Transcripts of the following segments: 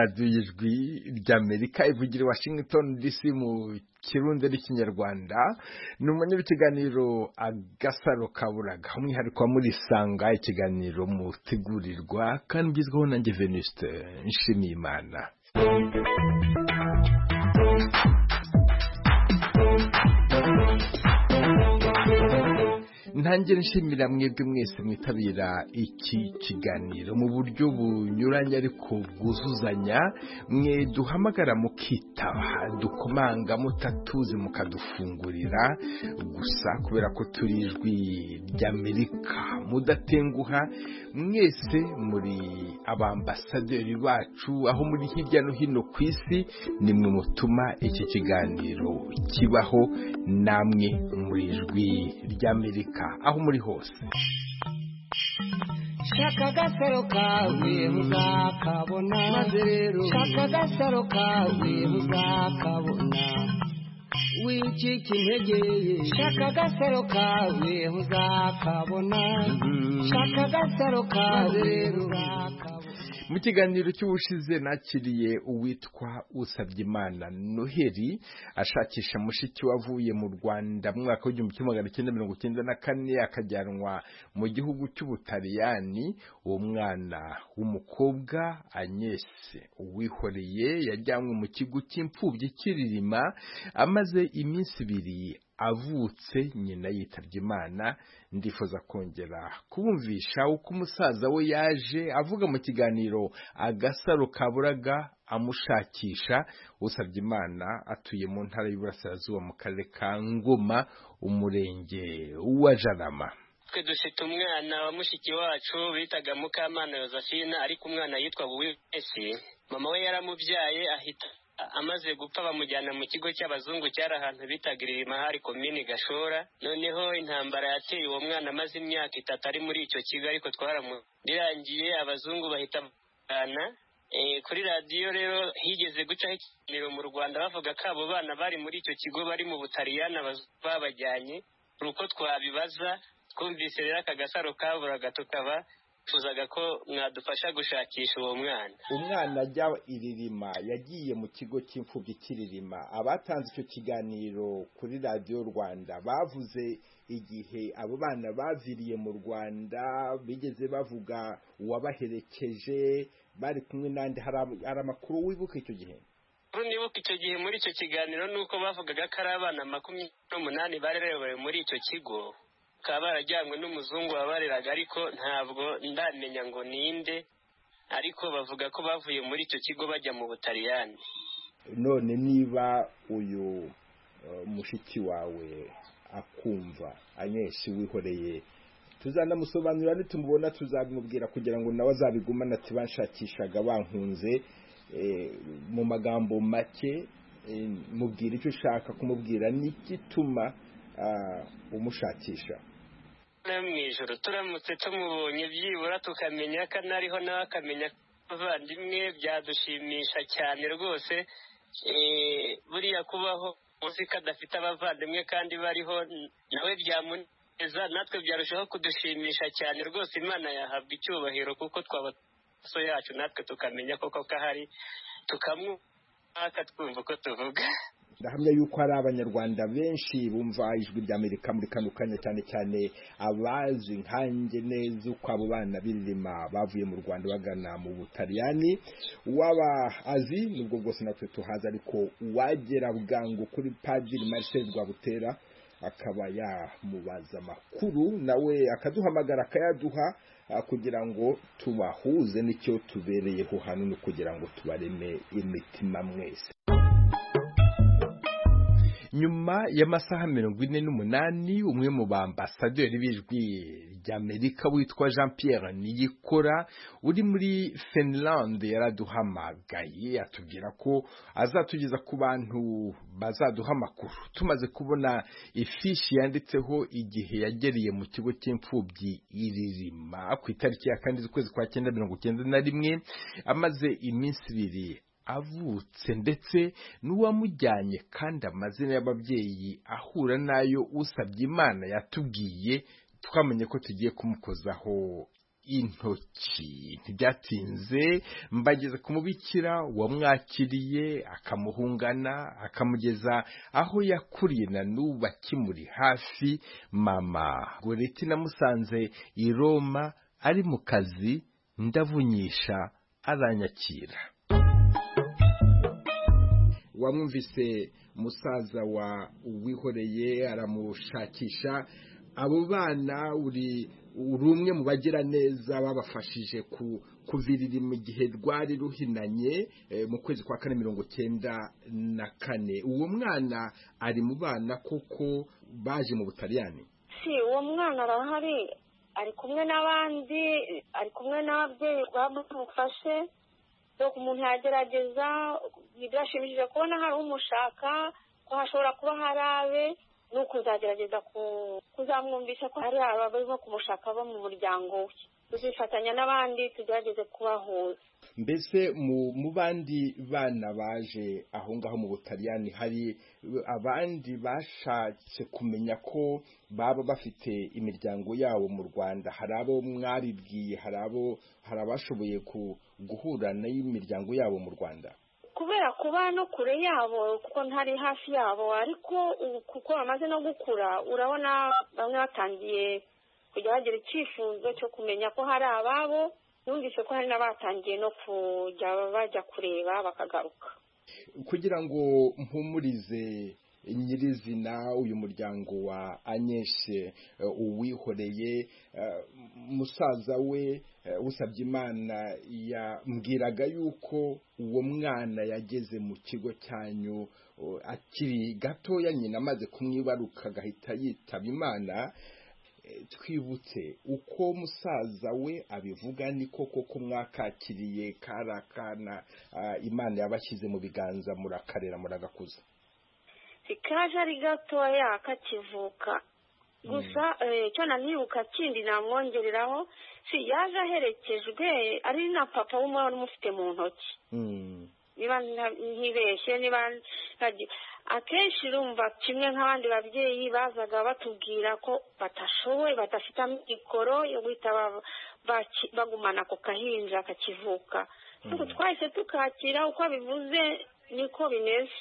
radiyo y'ijwi ry'Amerika ivugira i Washington DC mu Kirundi n'Ikinyarwanda. Ni umwanya w'ikiganiro Agasaro Kaburaga, umwihariko wa Murisanga, ikiganiro mutegurirwa kandi ugizweho nanjye Venuste Nshimiyimana. Ntangire nshimira mwebwe mwese mwitabira iki kiganiro mu buryo bunyuranye ariko bwuzuzanya. Mwe duhamagara mukitaba, dukomanga mutatuzi mukadufungurira gusa kubera ko turi ijwi ry'Amerika. Mudatenguha mwese muri abambasaderi bacu aho muri hirya no hino ku isi, nimwe mutuma iki kiganiro kibaho, namwe muri ijwi ry'Amerika aho muri hose. Shaka agasaro kawe uzakabona, maze rero shaka agasaro kawe uzakabona, wicika intege. Shaka agasaro kawe uzakabona, shaka agasaro kawe rero uzakabona. Mu kiganiro cy'ubushize nakiriye uwitwa Usabyimana Noheli ashakisha mushiki wavuye mu Rwanda mu mwaka w'1994 akajyanwa mu gihugu cy'Ubutaliyani. Uwo mwana w'umukobwa Agnes Uwihoreye yajyanywe mu kigo cy'imfubyi Kiririma, amaze iminsi 2 avutse nyina yitabye Imana. Ndifuza kongera kubumvisha uko umusaza we yaje avuga mu kiganiro Agasaro Kaburaga amushakisha. Usabyimana atuye mu ntara y'Iburasirazuba mu karere ka Ngoma, umurenge wa Jarama. Twe dufite umwana wa mushiki wacu bitaga Mukamana Josephine, ariko umwana yitwa Buwesi. Mama we yaramubyaye, ahita amaze gupfa bamujyana mu kigo cy'abazungu cyari ahantu bitagiririma hari komini Gashora. Noneho intambara yateye uwo mwana amaze imyaka 3 ari muri icyo kigo, ariko twaramurangiye abazungu bahita bana. Kuri radiyo rero higeze gucaho ikiganiro mu Rwanda bavuga ko abo bana bari muri icyo kigo bari mu Butaliyani babajyanye. Uko twabibaza twumvise rero aka Gasaro Kaburaga, tukaba tuzaga ko mwadufasha gushakisha uwo mwana. Umwana ajya Iririma yagiye mu kigo cy'imfubyi Kiririma. Abatanze icyo kiganiro kuri radiyo Rwanda bavuze igihe abo bana baviriye mu Rwanda, bigeze bavuga uwabaherekeje, bari kumwe nande. Hari amakuru wibuka icyo gihe? Nibuka icyo gihe muri icyo kiganiro nuko bavugaga ko ari abana 28 barerewe muri icyo kigo, bakaba barajyanywe n'umuzungu wabareraga, ariko ntabwo ndamenya ngo ninde, ariko bavuga ko bavuye muri icyo kigo bajya mu Butaliyani. None niba uyu mushiki wawe akumva, Agnes Uwihoreye, tuzanamusobanurira nitumubona, tuzabimubwira kugira ngo nawe azabigumana ati banshakishaga bankunze. Mu magambo make mubwira icyo ushaka kumubwira, n'igituma umushakisha. Mu ijoro turamutse tumubonye byibura tukamenya ko anariho nawe akamenya abavandimwe, byadushimisha cyane rwose. Buriya kubaho uzi ko adafite abavandimwe kandi bariho nawe byamuneza, natwe byarushaho kudushimisha cyane rwose. Imana yahabwa icyubahiro kuko twaba so yacu natwe tukamenya koko ko ahari, tukamwaka twumva uko tuvuga. Ndahamya yuko hari abanyarwanda benshi bumva ijwi ry'Amerika muri kano kanya, cyane cyane abazi nkanjye neza uko abo bana Biririma bavuye mu Rwanda bagana mu Butaliyani. Waba azi nubwo bwose natwe tuhaza, ariko wagera bwangu kuri Padiri Marcel Rwabutera akaba yamubaza amakuru, nawe akaduhamagara akayaduha, kugira ngo tubahuze n'icyo tubereyeho hano, no kugira ngo tubareme imitima mwese. Nyuma y'amasaha 48 umwe mu bambasaderi b'ijwi ry'Amerika witwa Jean Pierre Niyikora uri muri Finland yaraduhamagaye atubwira ko azatugeza ku bantu bazaduha amakuru. Tumaze kubona ifishi yanditseho igihe yagereye mu kigo cy'imfubyi Iririma ku itariki ya 2 z'ukwezi kwa 1991, amaze iminsi 2 avutse, ndetse n'uwamujyanye, kandi amazina y'ababyeyi ahura nayo Usabyimana yatubwiye. Twamenye ko tugiye kumukozaho intoki. Ntibyatinze mbageze ku mubikira wamwakiriye akamuhungana akamugeza aho yakuriye na n'ubu akimuri hafi. Mama Goreti namusanze i Roma ari mu kazi, ndavunyisha aranyakira. Wamwumvise musaza wa Uwihoreye aramushakisha. Abo bana uri umwe mu bagira neza babafashije kuvirira mu gihe rwari ruhinanye mu kwezi kwa 1994. Uwo mwana ari mu bana koko baje mu Butaliyani? Uwo mwana arahari, ari kumwe n'abandi, ari kumwe n'ababyeyi bamufashe. Umuntu yagerageza, birashimishije kubona hari umushaka, ko hashobora kuba hari abe, nuko uzagerageza kuzamwumvisha ko hari abarimo kumushaka bo mu muryango we. Tuzifatanya n'abandi tugerageze kubahuza. Mbese mu bandi bana baje aho ngaho mu Butaliyani hari abandi bashatse kumenya ko baba bafite imiryango yabo mu Rwanda? Hari abo mwabibwiye? Hari abashoboye guhura n'imiryango yabo mu Rwanda? Kubera kuba no kure yabo, kuko ntari hafi yabo, ariko kuko bamaze no gukura, urabona bamwe batangiye kujya bagira icyifuzo cyo kumenya ko hari ababo. Numvise ko hari n'abatangiye no kujya bajya kureba bakagaruka. Kugira ngo mpumurize nyirizina uyu muryango wa Anyeshe Uwihoreye, musaza we Usabyimana yambwiraga yuko uwo mwana yageze mu kigo cyanyu akiri gatoya, nyina amaze kumwibaruka agahita yitaba Imana. Twibutse uko musaza we abivuga, ni koko ko mwakakiriye karakana Imana yabashyize mu biganza, murakarera muragakuza? Kaje ari gatoya kakivuka gusa. Cyo nanibuka kindi namwongereraho, yaje aherekejwe ari na papa w'umwana umufite mu ntoki. Niba ntibeshye, akenshi urumva kimwe nk'abandi babyeyi bazaga batubwira ko batashoboye, badafite amikoro yo guhita bagumana ako kahinja kakivuka. Nuko twahise tukakira, uko bivuze niko bimeze.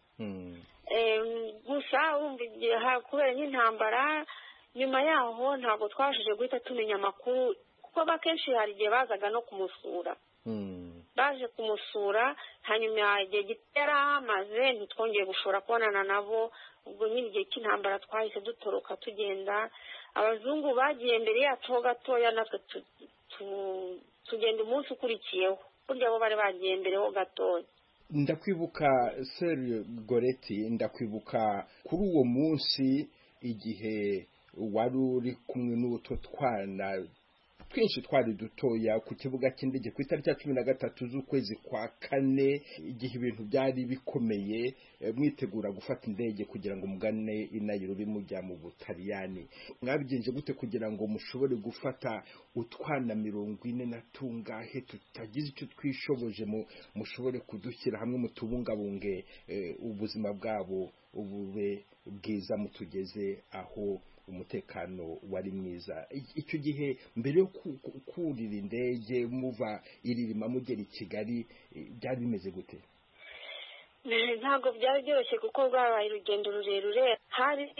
Gusa wumva igihe kubera nk'intambara, nyuma yaho ntabwo twabashije guhita tumenya amakuru, kuko akenshi hari igihe bazaga no kumusura. Baje kumusura, hanyuma igihe gito yari amaze ntitwongeye gushobora kubonana nabo. Ubwo nyine igihe cy'intambara twahise dutoroka tugenda. Abazungu bagiye mbere yacu ho gatoya, natwe tugenda umunsi ukurikiyeho. Burya bo bari bagiye mbere ho gatoya. Ndakwibuka Sir Goreti, ndakwibuka kuri uwo munsi igihe wari uri kumwe n'uto twana twinshi twari dutoya ku kibuga cy'indege ku itariki ya 13 z'ukwezi kwa 4, igihe ibintu byari bikomeye, mwitegura gufata indege kugira ngo mugane i Nairobi mujya mu Butaliyani. Mwabigenje gute kugira ngo mushobore gufata utwana 40 na tungahe tutagize icyo twishoboje, mushobore kudushyira hamwe mutubungabunge ubuzima bwabo ubube bwiza, mutugeze aho umutekano wari mwiza? Icyo gihe mbere yo kurira indege muva iririma mugera i Kigali byari bimeze gute? Ntabwo byari byoroshye kuko rwabaye urugendo rurerure. Hari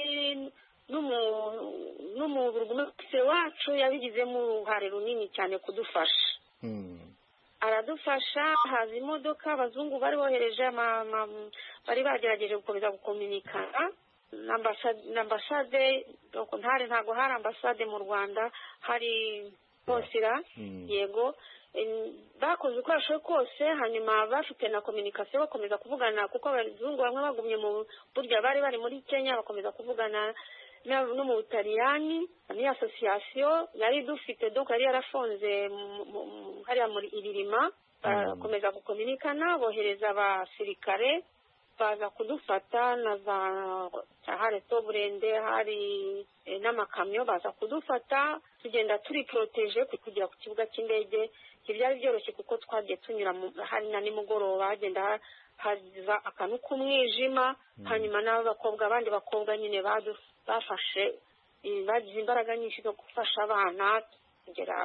n'umuburugumesitiri wacu yabigizemo uruhare runini cyane kudufasha. Aradufasha, haza imodoka, abazungu bari bohereje bari bagerageje gukomeza gukominikana n'ambasade. Ntabwo hari ambasade mu Rwanda, hari posira. Yego, bakoze uko bashoboye kose, hanyuma bafite na kominikasiyo bakomeza kuvugana, kuko abazungu bamwe bagumye mu burya bari muri Kenya, bakomeza kuvugana no mu Butaliyani. Ni asosiyasiyo yari dufite, donc yari yarafonze hariya muri iririma. Bakomeza gukominikana, bohereza abasirikare baza kudufata na za hari Toburende, hari n'amakamyo baza kudufata. Tugenda turi protege kugera ku kibuga cy'indege. Byari byoroshye kuko twagiye tunyura hari na nimugoroba, hagenda haza akantu k'umwijima. Hanyuma abandi bakobwa nyine bafashe, bagize imbaraga nyinshi zo gufasha abana kugera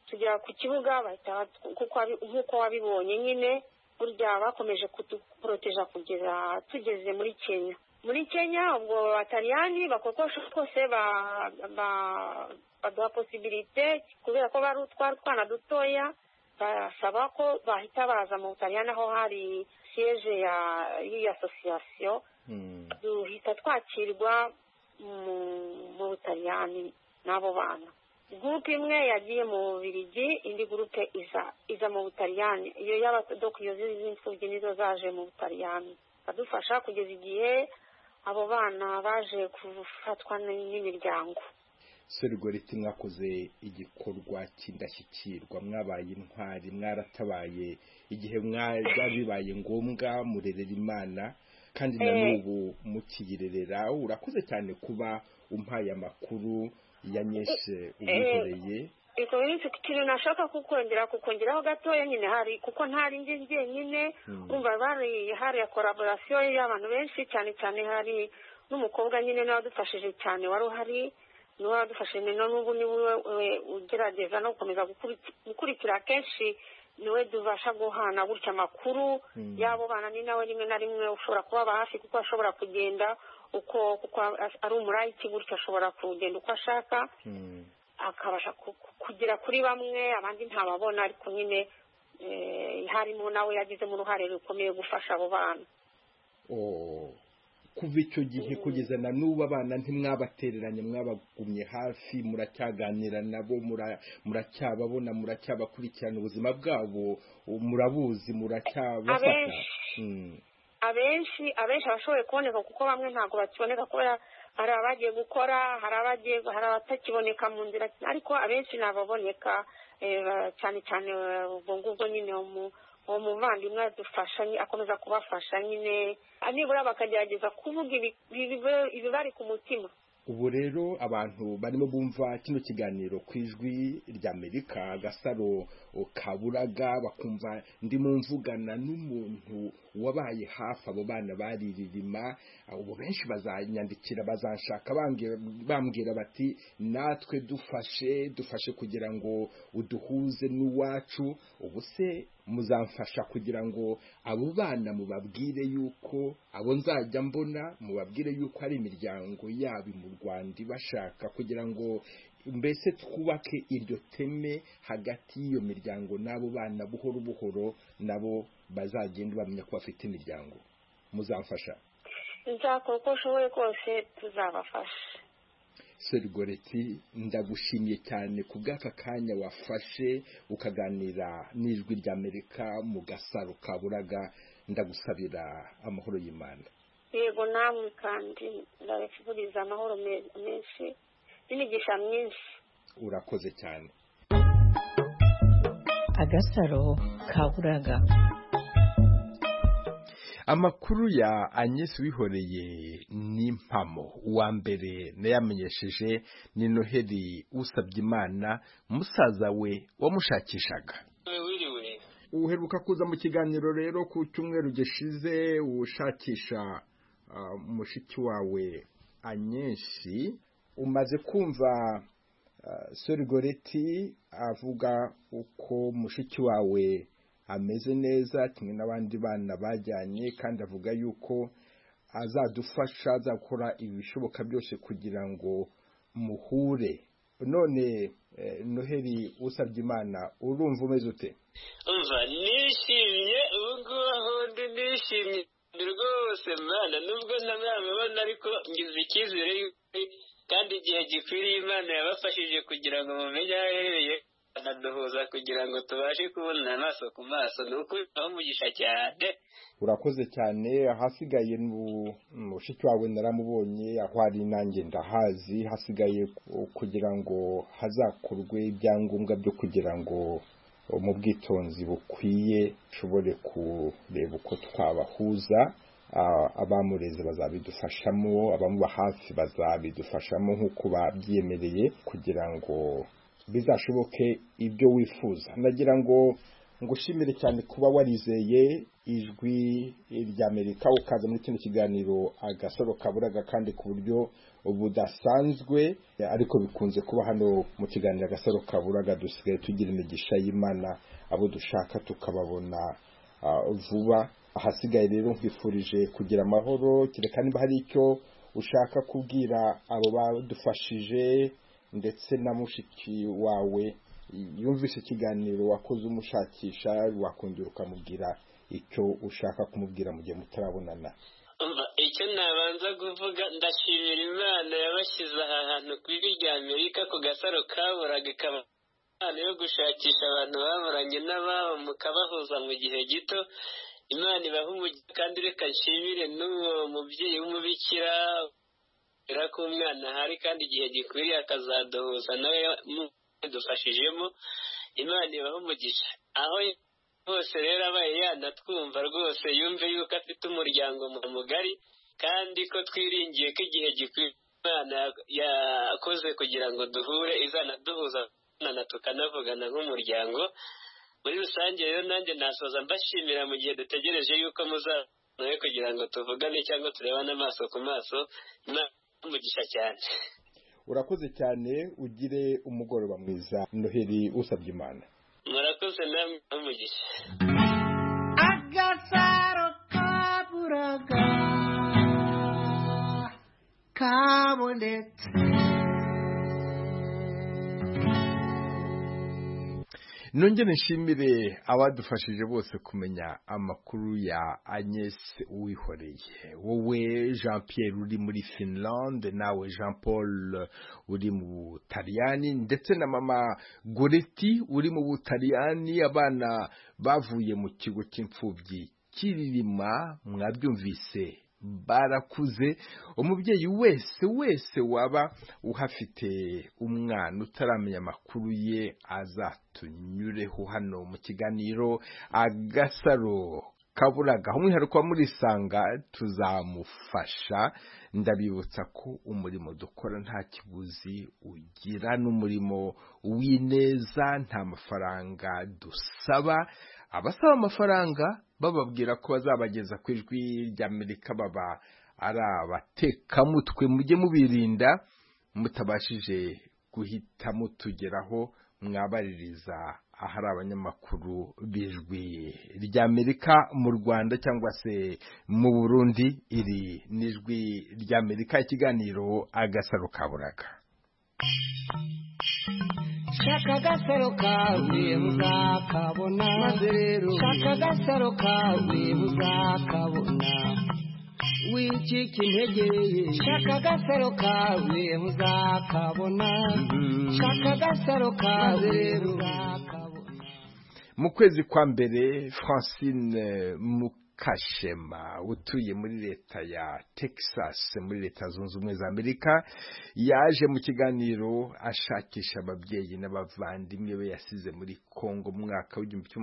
tugera ku kibuga bahita nk'uko wabibonye nyine burya bakomeje kuduporoteja kugeza tugeze muri Kenya. Muri Kenya ubwo Abataliyani bakokosha kose baduha posibilite kubera ko bari utwana dutoya, basaba ko bahita baza mu Butaliyani aho hari siège y'iyi association. Duhita twakirwa mu Butaliyani n'abo bana. Gurupe imwe yagiye mu Bubiligi, indi gurupe iza mu Butaliyani. Iyo y'abadokiyo z'imfubyi nizo zaje mu Butaliyani badufasha kugeza igihe abo bana baje gufatwa n'imiryango. Serugoreti, mwakoze igikorwa cy'indashyikirwa, mwabaye intwari, mwaratabaye igihe bibaye ngombwa, murerera Imana kandi na n'ubu mukiyirerera. Urakoze cyane kuba umpaye amakuru yanyeshe ubihoreye. Ikintu nashaka kukongeraho gatoya nyine hari kuko ntari njyenyine, urumva hari collaboration y'abantu benshi, cyane cyane hari n'umukobwa nyine nawe wadufashije cyane, wari uhari niwe wadufashije n'ubu niwe ugerageza no gukomeza gukurikira kenshi, niwe dubasha guhana gutya amakuru y'abo bana. Ni nawe rimwe na rimwe ushobora kubaba hafi kuko ashobora kugenda kuko ari umurayiki gutya, ashobora kugenda uko ashaka akabasha kugera kuri bamwe, abandi ntababona, ariko nyine harimo nawe yagizemo uruhare rukomeye gufasha abo bana. Kuva icyo gihe kugeza na n'ubu abana ntimwabatereranye, mwabagumye hafi, muracyaganira nabo, muracyababona, muracyabakurikirana, ubuzima bwabo murabuzi, muracyabafata. Abenshi abashoboye kuboneka kuko bamwe ntabwo bakiboneka kubera hari abagiye gukora, hari abatakiboneka mu nzira, ariko abenshi nababoneka, cyane cyane ubwo ngubwo nyine uwo muvandimwe adufasha, akomeza kubafasha nyine, nibura bakagerageza kuvuga ibibari ku mutima. Ubu rero abantu barimo bumva kino kiganiro ku ijwi ry'Amerika, Gasaro Kaburaga, bakumva ndimo mvugana n'umuntu wabaye hafi abo bana baririma. Ubu benshi bazanyandikira, bazanshaka bambwira bati natwe dufashe kugira ngo uduhuze n'uwacu. Ubu se muzamfasha kugira ngo abo bana mubabwire yuko abo nzajya mbona, mubabwire yuko ari imiryango yabo mu Rwanda ibashaka, kugira ngo mbese twubake iryo teme hagati y'iyo miryango n'abo bana, buhoro buhoro nabo bazagenda bamenya ko bafite imiryango. Muzamfasha? Nzakora uko ushoboye kose, tuzabafasha. Serugoreti, ndagushimiye cyane ku bw'aka kanya wafashe ukaganira n'ijwi ry'Amerika mu Gasaro Kaburaga. Ndagusabira amahoro y'Imana. Yego, namwe kandi ndabifuriza amahoro menshi n'imigisha myinshi. Urakoze cyane. Agasaro Kaburaga. Amakuru ya Agnes Wihoreye n'impamo. Uwa mbere nayamenyesheje ni Noheli Usabyimana, musaza we wamushakishaga. Uheruka kuza mu kiganiro rero ku cyumweru gishize ushakisha mushiki wawe Agnes. Umaze kumva Serugoreti avuga uko mushiki wawe ameze neza kimwe n'abandi bana bajyanye, kandi avuga yuko azadufasha, azakora ibishoboka byose kugira ngo muhure. None Noheli Usabyimana, urumva umeze ute? Umva nishimye, ubu ngubu aho ndi nishimye rwose Mana, nubwo ntamwabibona ariko ngize icyizere, kandi igihe gikwiriye Imana yabafashije kugira ngo mumenye aho aherereye, anaduhuza kugira ngo tubashe kubona amaso ku maso. Ni ukuri umugisha cyane. Urakoze cyane. Hasigaye mushiki wawe naramubonye, aho ari nanjye ndahazi. Hasigaye kugira ngo hazakorwe ibyangombwa byo kugira ngo mu bwitonzi bukwiye ushobore kureba uko twabahuza. Abamureze bazabidufashamo, abamuba hafi bazabidufashamo nk'uko babyiyemereye, kugira ngo bizashoboke ibyo wifuza. Nagira ngo ngushimire cyane kuba warizeye ijwi ry'Amerika ukaza muri kino kiganiro Agasaro Kaburaga kandi ku buryo budasanzwe ariko bikunze kuba hano mu kiganiro Agasaro Kaburaga dusigaye tugira imigisha y'Imana abo dushaka tukababona vuba. Ahasigaye rero nkwifurije kugira amahoro, kereka niba hari icyo ushaka kubwira abo badufashije ndetse na mushiki wawe yumvise ikiganiro wakoze umushakisha, wakongera ukamubwira icyo ushaka kumubwira mu gihe mutarabonana. Icyo nabanza kuvuga, ndashimira Imana yabashyize aha hantu ku ijwi ry'Amerika ku Gasaro Kaburaga, ikaba Imana yo gushakisha abantu baburanye n'ababo mukabahuza mu gihe gito. Imana ibaha umugisha kandi reka nshimire n'uwo mubyeyi w'umubikira ko umwana ahari kandi igihe gikwiriye akazaduhuza nawe dufashijemo. Imana ibaha umugisha aho hose rero abaye yanatwumva rwose yumve yuko afite umuryango mugari kandi ko twiringiye ko igihe gikwiriye Imana yakoze kugira ngo duhure izanaduhuza tukanavugana nk'umuryango. Muri rusange rero nanjye nasoza mbashimira mu gihe dutegereje yuko muzaza kugira ngo tuvugane cyangwa turebane amaso ku maso. Umugisha cyane. Urakoze cyane, ugire umugoroba mwiza. Noheli usabye Imana. Murakoze namwe umugisha. Agasaro Kaburaga kabonetse. Nongere nshimire abadufashije bose kumenya amakuru ya Agnes Uwihoreye. Wowe Jean Pierre uri muri Finland, nawe Jean Paul uri mu Butaliyani, ndetse na mama Goretti uri mu Butaliyani, abana bavuye mu kigo cy'imfubyi Kiririma, mwabyumvise barakuze. Umubyeyi wese waba uhafite umwana utaramenya amakuru ye azatunyureho hano mu kiganiro Agasaro Kaburaga. Umwihariko wa murisanga tuzamufasha. Ndabibutsa ko umurimo dukora nta kiguzi ugira, n'umurimo w'ineza, nta mafaranga dusaba. Abasaba amafaranga bababwira ko bazabageza ku ijwi ry'Amerika baba ari abatekamutwe. Mujye mubirinda, mutabashije guhita mutugeraho mwabaririza ahari abanyamakuru b'ijwi ry'Amerika mu Rwanda cyangwa se mu Burundi. Iri n'ijwi ry'Amerika, ikiganiro Agasaro Kaburaga. Shaka Agasaro kawe muzakabona, maze rero shaka Agasaro kawe muzakabona, wicika intege. Shaka Agasaro kawe muzakabona, shaka Agasaro kawe muzakabona. Mu kwezi kwa mbere, Francine Mukashema utuye muri leta ya Texas muri leta zunze ubumwe za Amerika yaje mu kiganiro ashakisha ababyeyi n'abavandimwe be yasize muri Kongo mu mwaka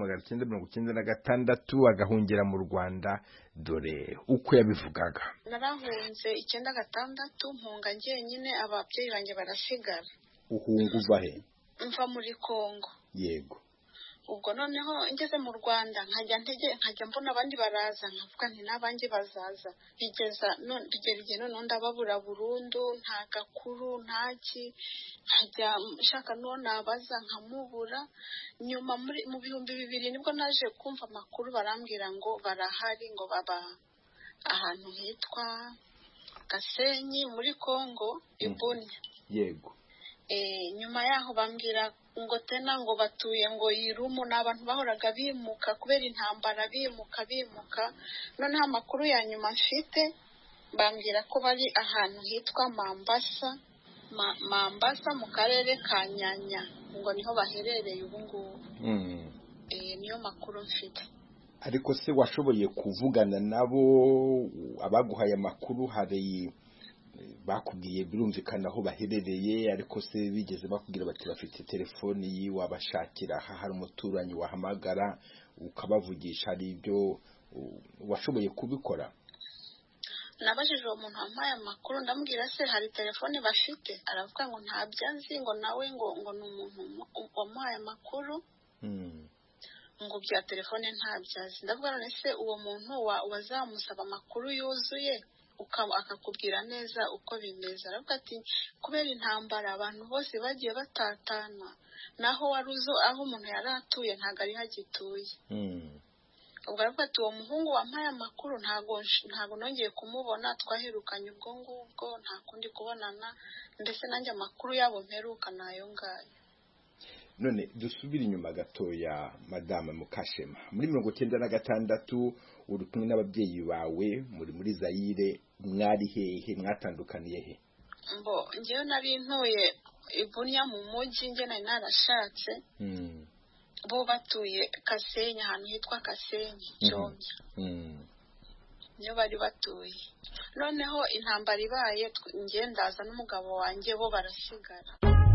w'1996 agahungira mu Rwanda. Dore uko yabivugaga. Narahunze 96 mpunga njyenyine, ababyeyi banjye barasigara. Uhunga uva he? Mva muri Kongo. Yego. Ubwo noneho ngeze mu Rwanda nkajya mbona abandi baraza, nkavuga nti n'abandi bazaza. Bigera none ndababura burundu, nta gakuru ntaki, nkajya nshaka no nabaza nkamubura. Nyuma mu 2000 nibwo naje kumva amakuru, barambwira ngo barahari, ngo baba ahantu hitwa Gasenyi muri Kongo Ibunya. Yego. Nyuma yaho bambwira ngo tena ngo batuye ngo Irumu, n'abantu bahoraga bimuka kubera intambara, bimuka. Noneho amakuru ya nyuma mfite bambwira ko bari ahantu hitwa Mambasa mu karere ka Nyanya, ngo niho baherereye ubu ngubu. Niyo makuru mfite. Ariko se washoboye kuvugana nabo? Abaguhaye amakuru hari bakubwiye birumvikana aho baherereye, ariko se bigeze bakubwira bati bafite telefoni yi wabashakira hari umuturanyi wahamagara ukabavugisha? Ari ibyo washoboye kubikora? Nabajije uwo muntu wampaye amakuru, ndamubwira se hari telefoni bafite? Aravuga ngo ntabyo azi, ngo nawe ngo ni umuntu wamuhaye amakuru. ngo bya telefone ntabyazi. Ndavuga none se uwo muntu wazamusaba amakuru yuzuye akakubwira neza uko bimeze. Aravuga ati kubera intambara abantu bose bagiye batatana, naho wari uzo aho umuntu yari atuye ntabwo ari hagituye. ubwo aravuga ati uwo muhungu wampaye amakuru ntabwo nongeye kumubona, twaherukanye ubwo ngubwo nta kundi kubonana, mbese nanjye amakuru yabo mperuka nayo ngayo. None dusubire inyuma gatoya Madame Mukashema, muri 1996 uri kumwe n'ababyeyi bawe muri Zaire, mwari hehe, mwatandukaniye he? Ngewe nari ntuye Ibunya mu mujyi, nge nari narashatse, bo batuye Kasenyi, ahantu hitwa Kasenyi Cyombya, niyo bari batuye. Noneho intambara ibaye, nge ndaza n'umugabo wanjye, bo barasigara.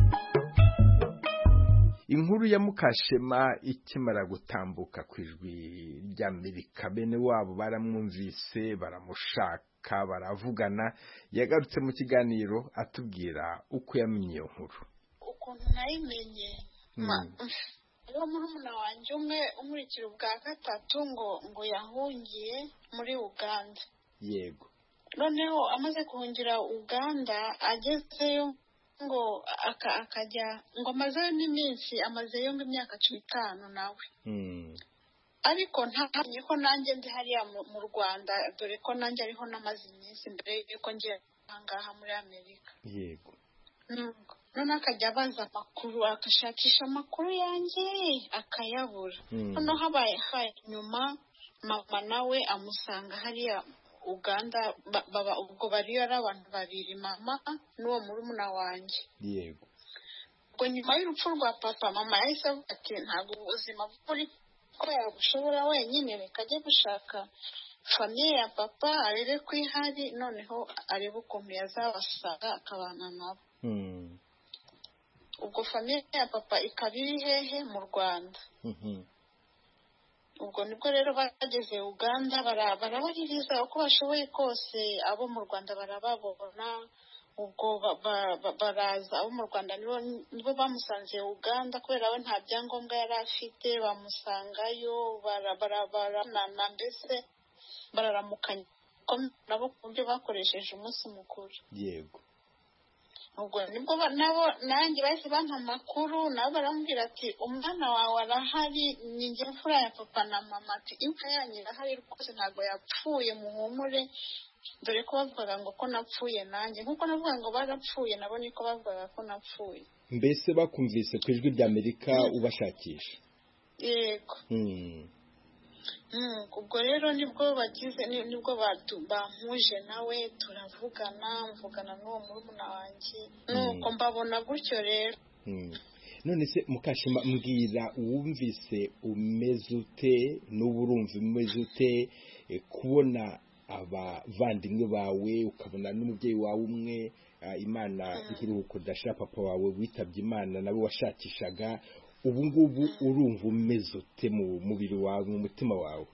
Inkuru ya Mukashema ikimara gutambuka ku ijwi ry'Amerika, bene wabo baramwumvise, baramushaka, baravugana. Yagarutse mu kiganiro atubwira uko yamenye iyo nkuru. Ukuntu nayimenye, rero murumuna wanjye umwe umurikira ubwa gatatu ngo yahungiye muri Uganda. Yego. Noneho amaze kuhungira Uganda, agezeyo ngo akajya ngo amazeyo n'iminsi, amazeyo nk'imyaka 15 nawe. Ariko ntabwo ko nanjye ndi hariya mu Rwanda, dore ko nanjye ariho namaze iminsi mbere yuko ngiye ahangaha muri Amerika. Yego. None akajya abaza amakuru, akashakisha amakuru yanjye akayabura. Noneho habaye nyuma mama nawe amusanga hariya Uganda, baba ubwo bariyo ari abantu babiri, mama n'uwo murumuna wanjye. Yego. Ubwo nyuma y'urupfu rwa papa, mama yahise avuga ati ntabwo ubuzima buri ko yabushobora wenyine, reka ajye gushaka famiye ya papa arebe ko ihari, noneho arebe ukuntu yazabasanga akabana nabo. Ubwo famiye ya papa ikaba iri hehe? Mu Rwanda. Ubwo nibwo rero bageze Uganda, barabaririza uko bashoboye kose, abo mu Rwanda barababona. Ubwo baraza, abo mu Rwanda nibo bamusanze Uganda, kubera we nta byangombwa yari afite, bamusangayo, barabanana, mbese bararamukanya nabo ku buryo bakoresheje umunsi mukuru. Yego. Ubwo nibwo nabo nanjye bahise bampa amakuru, nabo baramubwira ati umwana wawe arahari, ni njye mfura ya papa na mama, ati imfura yanyu irahari rwose, ntabwo yapfuye, muhumure. Dore ko bavugaga ngo ko napfuye nanjye, nkuko navuga ngo barapfuye, nabo niko bavugaga ko napfuye. Mbese bakumvise ku ijwi ry'Amerika ubashakisha? Yego. Ubwo rero nibwo bampuje nawe, mvugana n'uwo murumuna wanjye, nuko mbabona gutyo rero. None se Mukashema, mbwira uwumvise umeze ute, n'ubu urumva umeze ute, kubona abavandimwe bawe, ukabona n'umubyeyi wawe umwe, Imana ikiruhuko dashira, papa wawe witabye Imana nawe washakishaga, ubu ngubu urumva umeze ute mu mubiri wawe, mu mutima wawe?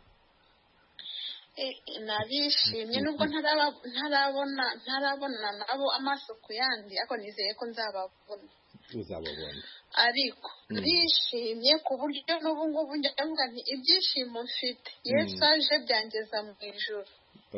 Narishimye, nubwo ntarabona nabo amaso ku yandi, ariko nizeye ko nzababona. Uzababona. Ariko narishimye ku buryo n'ubu ngubu ndavuga nti ibyishimo mfite, Yesu aje byangeza mu ijuru.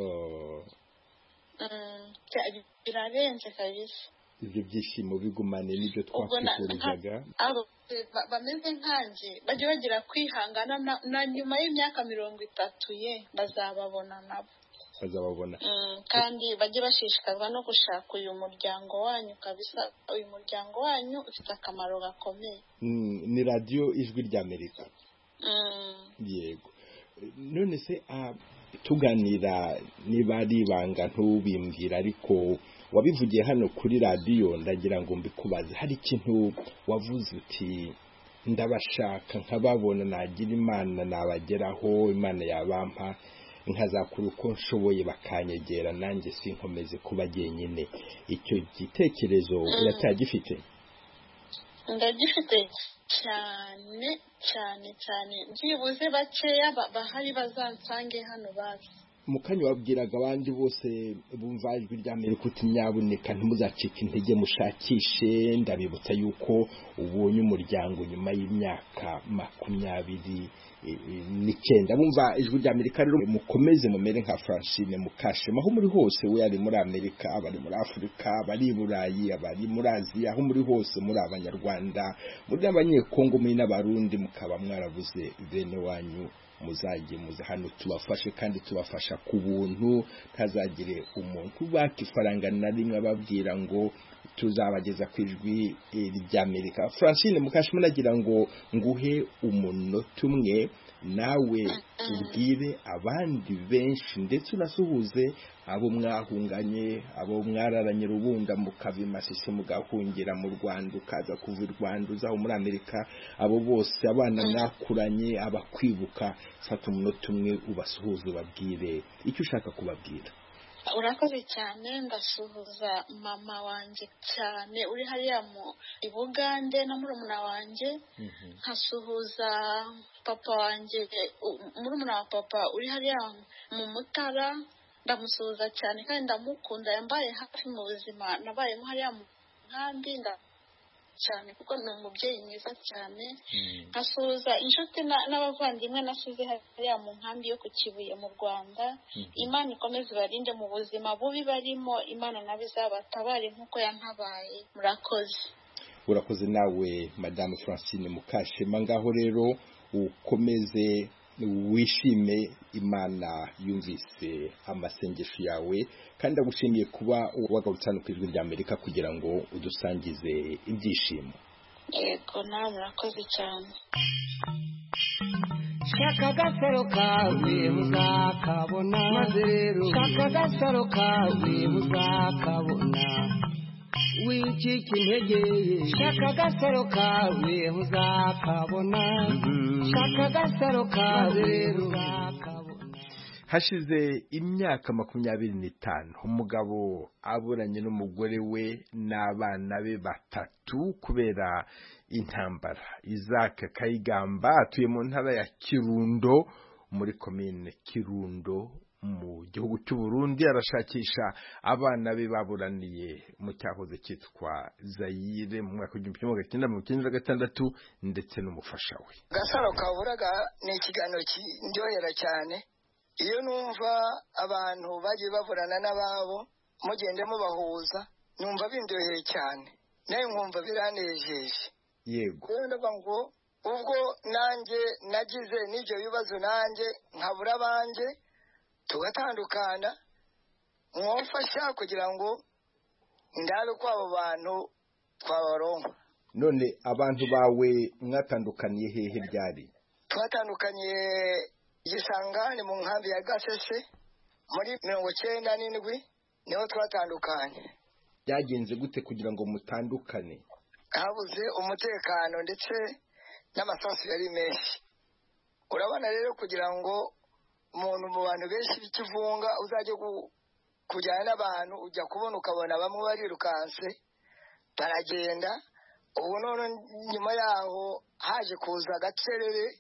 Birarenze kabisa. Ibyo byishimo bigumane n'ibyo twakwifurizaga. Bameze nkanjye bajye bagira kwihangana, na nyuma y'imyaka 30 bazababona nabo. Bazababona. Kandi bajye bashishikazwa no gushaka uyu muryango wanyu kabisa. Uyu muryango wanyu ufite akamaro gakomeye. Ni radio Ijwi ry'Amerika. Yego. None se tuganira niba ari ibanga ntubimbwira, ariko wabivugiye hano kuri radio, ndagira ngo mbikubaze, hari ikintu wavuze uti ndabashaka nkababona, nagira Imana nabageraho, Imana yabampa nkazakura uko nshoboye bakanyegera, nanjye sinkomeze kuba jyenyine. Icyo gitekerezo uracyagifite? Ndagifite cyane, byibuze bakeya bahari bazansange hano bazi. mukanya wabwiraga abandi bose bumva ijwi rya Amerika uti nyabuneka ntimuzacike intege mushakishe ndabibutsa yuko ubonye umuryango nyuma y'imyaka 29 bumva ijwi rya Amerika rero mukomeze mumere nka Francine Mukashema aho muri hose we ari muri Amerika abari muri Afrika abari i Burayi abari muri Aziya aho muri hose muri abanyarwanda muri abanyekongo muri n'abarundi mukaba mwarabuze bene wanyu muzajye muze hano tubafashe kandi tubafasha ku buntu ntazagire umuntu bakifaranga na rimwe ababwira ngo tuzabageza ku ijwi rya Amerika. Francine Mukashema nagira ngo nguhe umunota umwe nawe ubwire abandi benshi ndetse unasuhuze abo mwahunganye abo mwararanye rubunda mukava Masisi mugahungira mu Rwanda ukaza kuva i Rwanda uzaho muri Amerika abo bose abana mwakuranye abakwibuka fata umunota umwe ubasuhuze ubabwire icyo ushaka kubabwira. Urakoze cyane ndasuhuza mama wanje cyane uri hariya mu Bugande na murumuna wanje nkasuhuza papa wanje murumuna wa papa uri hariya mu Mutara ndamusuhuza cyane kandi ndamukunda yambaye hafi mu buzima nabayemo hariya mu nkambi cyane kuko ni umubyeyi mwiza cyane nkasuhuza inshuti n'abavandimwe nasize hariya mu nkambi yo ku Kibuye mu Rwanda Imana ikomeze barinde mu buzima bubi barimo Imana nabizabatabare nkuko yantabaye murakoze. Urakoze nawe Madame Francine Mukashema ngaho rero ukomeze wishime Imana yumvise amasengesho yawe kandi agushimiye kuba wagarutse ku ijwi rya Amerika kugira ngo udusangize ibyishimo. Yego nawe murakoze cyane. Shaka agasaro kawe muzakabona maze rero shaka agasaro kawe muzakabona wicika intege shaka agasaro kawe muzakabona shaka agasaro kawe rero muzakabona. Hashize imyaka 25 umugabo aburanye n'umugore we n'abana be 3 kubera intambara. Isaac Kayigamba atuye mu ntara ya Kirundo muri commune Kirundo mu gihugu cy'u Burundi arashakisha abana be baburaniye mu cyahoze cyitwa Zaire mu mwaka w'1996 ndetse n'umufasha we. Gasaro kaburaga ni ikiganiro kindyohera cyane iyo numva abantu bagiye baburana n'ababo mugende mubahuza numva bindyoheye cyane nayo nkumva biranejeje. Yego ndavuga ngo ubwo nanjye nagize n'ibyo bibazo nanjye nkabura banje tugatandukana mwofasha kugira ngo ndabe ko abo bantu twabaronka. None abantu bawe mwatandukaniye hehe ryari? Twatandukanye Gisangani mu nkambi ya Gasese muri 97 niho twatandukanye. Byagenze gute kugira ngo mutandukane? Habuze umutekano ndetse n'amasasu yari menshi. Urabona rero kugira ngo umuntu mu bantu benshi bikivunga uzajye kujyana n'abantu ujya kubona ukabona bamwe barirukanse baragenda. Ubu none nyuma yaho haje kuza agacerere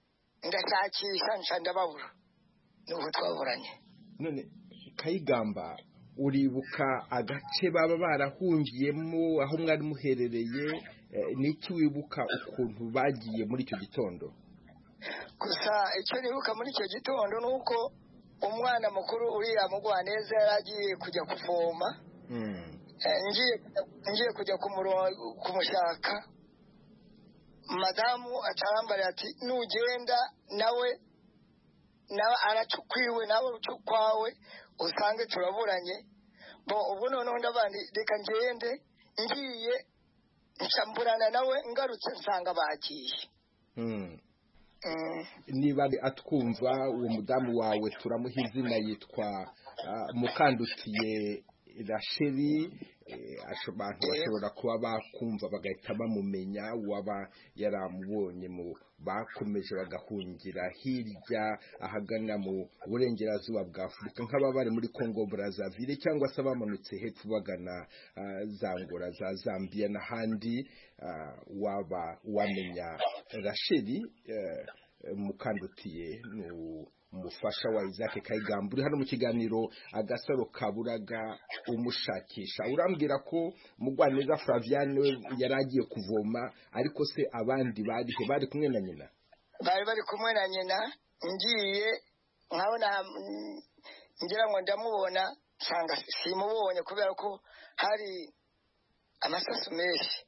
ndashakisha ndababura n'ubu twaburanye. None Kayigamba uribuka agace baba barahungiyemo aho mwari muherereye n'iki wibuka ukuntu bagiye muri icyo gitondo? Gusa icyo nibuka muri icyo gitondo nuko umwana mukuru uriya Mugwaneza yaragiye kujya kuvoma ngiye kujya kumushaka madamu atarambara ati nugenda nawe aracukwiwe nawe ucukwawe usange turaburanye bo ubu noneho ndabandi reka ngende ngiye ncamburana nawe ngarutse nsanga bagiye. Niba atwumva uwo mudamu wawe turamuha izina yitwa Mukandutiye Rasheli abantu bashobora kuba bakumva bagahita bamumenya waba yaramubonye mu bakomeje bagahungira hirya ahagana mu burengerazuba bwa Afurika nk'ababari muri Congo Brazzaville cyangwa se abamanutse hepfo bagana za Angola za Zambia n'ahandi waba wamenya Rasheli Mukandutiye umufasha wa Isaac Kayigamba uri hano mu kiganiro Agasaro Kaburaga umushakisha. Urambwira ko Mugwaneza Flaviane yari agiye kuvoma, ariko se abandi bari kumwe na nyina? Bari kumwe na nyina, ngiye nkabona ngira ngo ndamubona nsanga simubonye kubera ko hari amasasu menshi.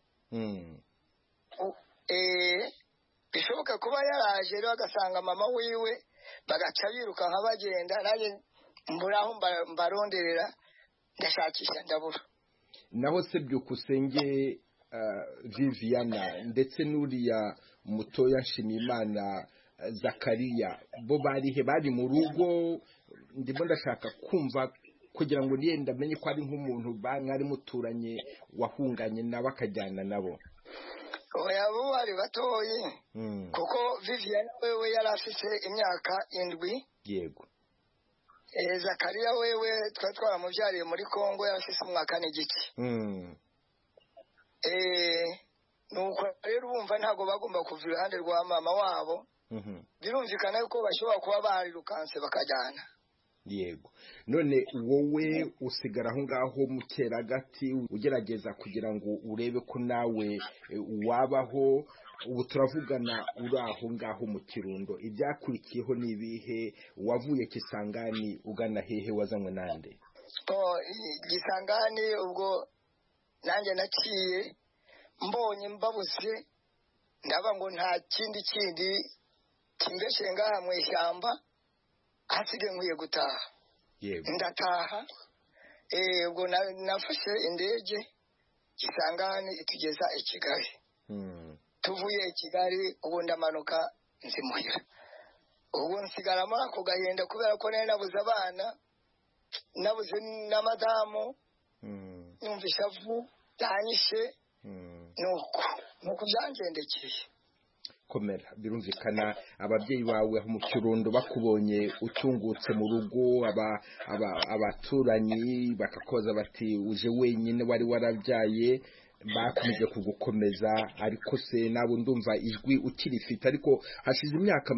Bishoboka kuba yaraje rero agasanga mama wiwe bagaca biruka nk'abagenda, nanjye mburaho mbaronderera ndashakisha ndabura. Naho se Byukusenge Viviana ndetse n'uriya mutoya Nshimiyimana Zakariya bo bari mu rugo? Ndimo ndashaka kumva kugira ngo nienda menye ko ari nk'umuntu mwari muturanye wahunganye nabo akajyana nabo. Oya, bo bari batoyi kuko Vivian wewe yari afite imyaka 7. Yego. Zakariya wewe twaramubyariye muri Kongo, yari afite umwaka n'igice. Nuko rero bumva ntago bagomba kuva iruhande rwa mama wabo. Birumvikana yuko bashobora kuba barirukanse bakajyana. Yego. None wowe usigara aho ngaho mu Cyeragati ugerageza kugira ngo urebe ko nawe wabaho. Ubu turavugana uri aho ngaho mu Kirundo, ibyakurikiyeho nibihe? Wavuye Kisangani ugana hehe? Wazanywe nande? Kisangani ubwo nanjye naciye mbonye mbabuze, ndaba ngo nta kindi kimbeshe ngaha mu ishyamba, hasige nkwiye gutaha. Yego. Ndataha. Ubwo nafashe indege Kisangani itugeza i Kigali. Tuvuye i Kigali ubu ndamanuka nzimuhira. Ubu nsigara muri ako gahenda kubera ko nari nabuze abana, nabuze na madamu, numvisha vu byanyishe. Nuko byangendekeye. Komera. Birumvikana ababyeyi bawe aho mu Kirundo bakubonye utungutse mu rugo, abaturanyi bakakoza bati uje wenyine wari warabyaye, bakomeje kugukomeza. Ariko se nabo ndumva ijwi ukirifite, ariko hashize imyaka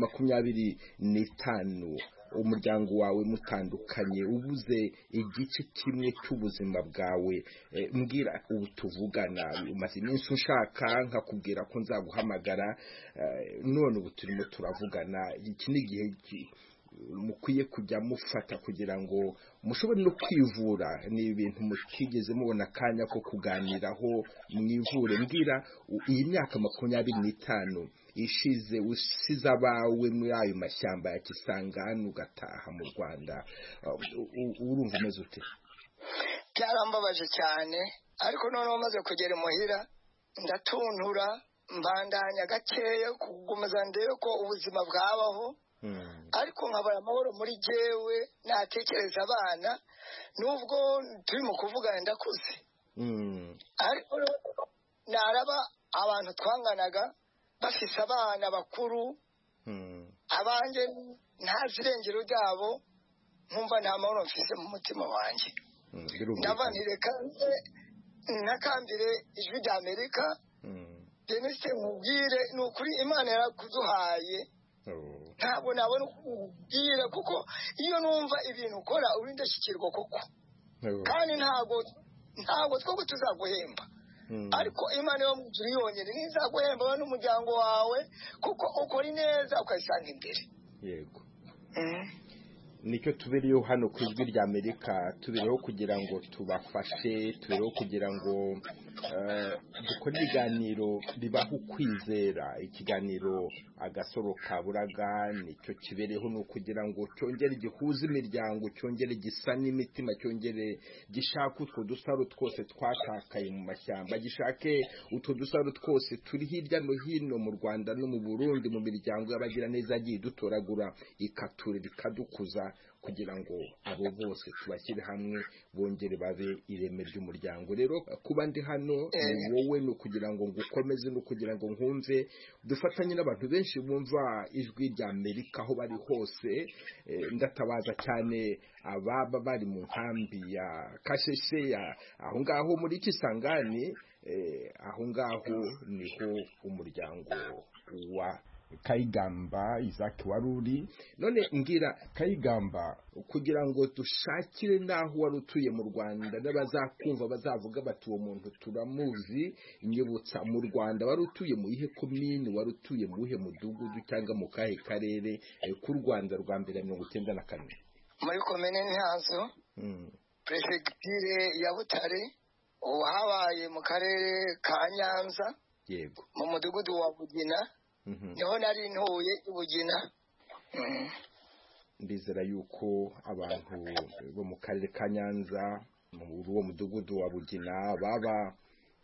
25 umuryango wawe mutandukanye, ubuze igice kimwe cy'ubuzima bwawe. Mbwira ubu tuvugana, umaze iminsi ushaka nkakubwira ko nzaguhamagara, none ubu turimo turavugana. Iki ni igihe mukwiye kujya mufata kugira ngo mushobore no kwivura. Ni ibintu mutigeze mubona akanya ko kuganiraho mwivure. Mbwira iyi myaka 25 ishize usize abawe muri ayo mashyamba ya Kisangani ugataha mu Rwanda, urumva umeze ute? Byarambabaje cyane, ariko noneho maze kugera imuhira ndatuntura, mbandanya gakeya kugumeza ndebe ko ubuzima bwabaho. Ariko nkabara amahoro muri jewe, natekereza abana, nubwo turi mu kuvugana ndakuze. Ariko naraba abantu twanganaga bafise abana bakuru, abanje ntazi irengero ryabo, nkumva nta mahoro mfise mu mutima wanjye. Ndavanireka nakambire ijwi rya Amerika, Denise nkubwire nukuri Imana yarakuduhaye. Ntabwo nabona kubwira kuko iyo numva ibintu ukora urindashikirwa koko, kandi ntabwo twebwe tuzaguhemba. Ariko Imana yo mujuri yonyine nizaguhemba n'umuryango wawe, kuko ukora neza ukayisanga imbere. Yego. Nicyo tubereyeho hano ku ijwi rya Amerika, tubereyeho kugira ngo tubafashe, tubereyeho kugira ngo dukore ibiganiro bibaho kwizera. Ikiganiro Agasaro Kaburaga nicyo kibereyeho, ni ukugira ngo cyongere gihuze imiryango, cyongere gisa n'imitima, cyongere gishaka utwo dusaro twose twatakaye mu mashyamba, gishake utwo dusaro twose turi hirya no hino mu Rwanda no mu Burundi, mu miryango y'abagira neza yagiye dutoragura ikature bikadukuza, kugira ngo abo bose tubashyire hamwe bongere babe ireme ry'umuryango. Rero kuba ndi hano ni wowe, ni ukugira ngo ngukomeze, ni ukugira ngo nkumve, dufatanye n'abantu benshi bumva ijwi rya Amerika aho bari hose. Ndatabaza cyane ababa bari mu nkambi ya Kasheshe, aho ngaho muri Kisangani. Aho ngaho niho umuryango wa Kayigamba Isaac waruri none ngira Kayigamba kugira ngo dushakire naho wari utuye mu Rwanda n'abazakumva bazavuga bati uwo muntu turamuzi inyibutsa mu Rwanda wari utuye mu ihe komine wari utuye mu ihe mudugudu cyangwa mu kahe karere ku Rwanda rwa mbere 1994 muri komine Nyanza prefecture ya Butare habaye mu karere ka Nyanza yego mu mudugudu wa Bugina niho nari ntuye Bugina ndizera yuko abantu bo mu karere ka Nyanza mu ruwo mudugudu wa Bugina baba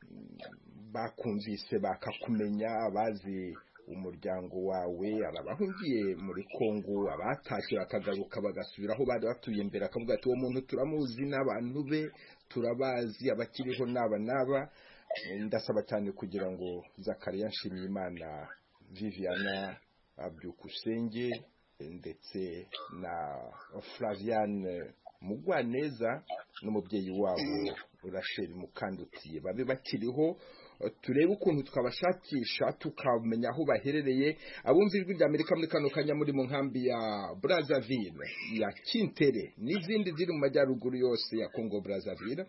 bakumvise bakakumenya bazi umuryango wawe abahungiye muri Kongo abatashye bakagaruka bagasubiraho bari batuye mbere akavuga ati uwo muntu turamuzi n'abantu be turabazi abakiriho naba ndasaba cyane kugira ngo Zakariya Nshimiyimana Viviana Abyukusenge ndetse na Flaviane Mugwaneza n'umubyeyi wabo Rachel Mukandutiye babe bakiriho turebe ukuntu twabashakisha tukamenya aho baherereye abumva ijwi rya Amerika muri kano kanya muri mu nkambi ya Brazzaville ya Kintere n'izindi ziri mu majyaruguru yose ya Congo Brazzaville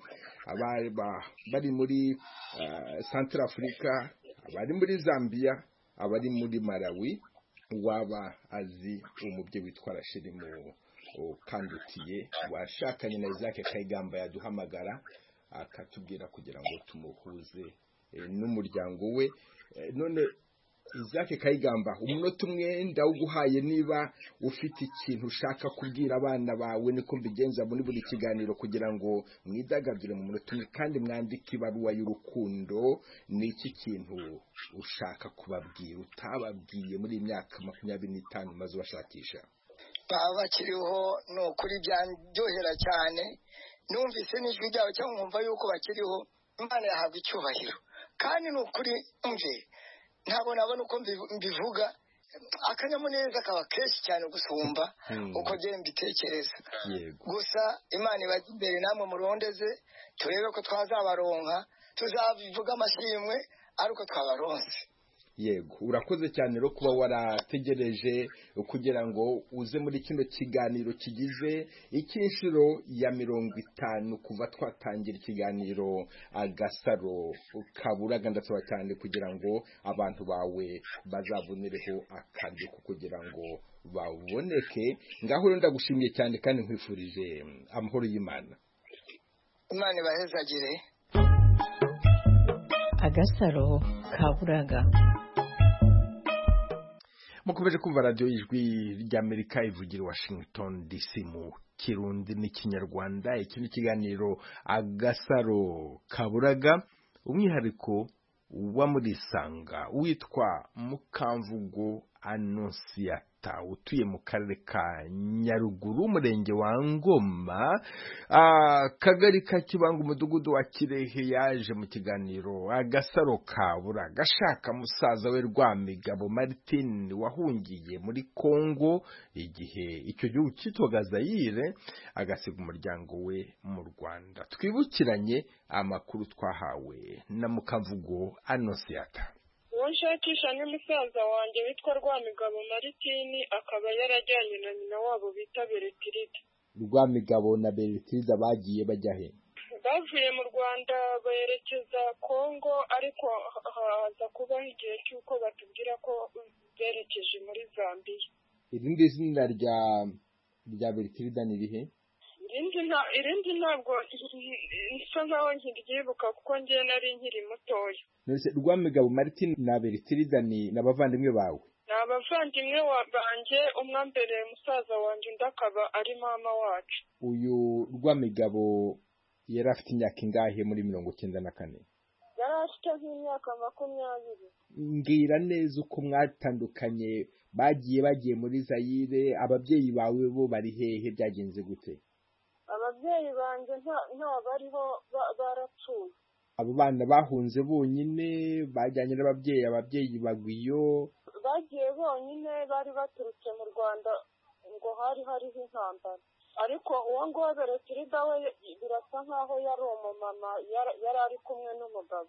bari muri Central Africa abari muri Zambia abari muri Malawi waba azi umubyeyi witwa Rachel Mukandutiye washakanye na Isaac Kayigamba yaduhamagara akatubwira kugira ngo tumuhuze n'umuryango we none Isaac Kayigamba umunota umwe ndawuguhaye niba ufite ikintu ushaka kubwira abana bawe niko mbigenza muri buri kiganiro kugira ngo mwidagadure mu munota umwe kandi mwandike ibaruwa y'urukundo n'iki kintu ushaka kubabwira utababwiye muri imyaka 25 maze bashakisha baba bakiriho no kuri byanjohera cyane numvise n'ijwi ryawe cyangwa nkumva yuko bakiriho Imana yahabwa icyubahiro kandi n'ukuri umve ntabwo nabona uko mbivuga akanyamuneza kaba kenshi cyane gusumba uko je mbitekereza gusa Imana ibaje imbere namwe murondeze turebe ko twazabaronka tuzabivuga amashimwe ariko twabaronse yego urakoze cyane ro kuba warategereje kugira ngo uze muri kino kiganiro kigize ikinshiro ya 50 kuva twatangira ikiganiro Agasaro Kaburaga ndasaba cyane kugira ngo abantu bawe bazabonereho akandi kugira ngo baboneke ngaho ndagushimiye cyane kandi nkwifurije amahoro y'Imana Imana ibahezagire Agasaro Kaburaga mukomeje kumva radio y'ijwi ry'Amerika ivugira Washington DC mu Kirundi n'Ikinyarwanda iki ni kiganiro Agasaro Kaburaga umwihariko wa muri Sanga witwa Mukamvugo Annonciata utuye mu karere ka Nyaruguru umurenge wa Ngoma kagari ka Kibanga umudugudu wa Kirehe yaje mu kiganiro Agasaro Kaburaga gashaka musaza we Rwamigabo Martin wahungiye muri Kongo igihe icyo gihugu cyitwaga Zaire agasiga umuryango we mu Rwanda twibukiranye amakuru twahawe na Mukamvugo Annonciata nshakisha n'umusaza wanjye witwa Rwamigabo Maritini akaba yarajyanye na nyina wabo bita Beretirida Rwamigabo na Beretirida bagiye bajya he bavuye mu Rwanda berekeza Kongo ariko haza kubaho igihe cy'uko batubwira ko berekeje muri Zambia irindi zina rya Beretirida ni rihe irindi ntabwo nsa nkaho nkiryibuka kuko njye nari nkiri mutoya Rwamigabo Martin na Beretirida ni n'abavandimwe bawe ni abavandimwe banjye umwe mbere musaza wanjye undi akaba ari mama wacu uyu Rwamigabo yari afite imyaka ingahe muri 1994 yari afite nk'imyaka 20 mbwira neza uko mwatandukanye bagiye muri Zaire ababyeyi bawe bo bari hehe byagenze gute ababyeyi banjye nta bariho barapfuye abo bana bahunze bonyine bajyanye n'ababyeyi bagwiyo bagiye bonyine bari baturutse mu Rwanda ngo hariho intambara ariko uwo ngo Beretirida we birasa nkaho yari umumama yari ari kumwe n'umugabo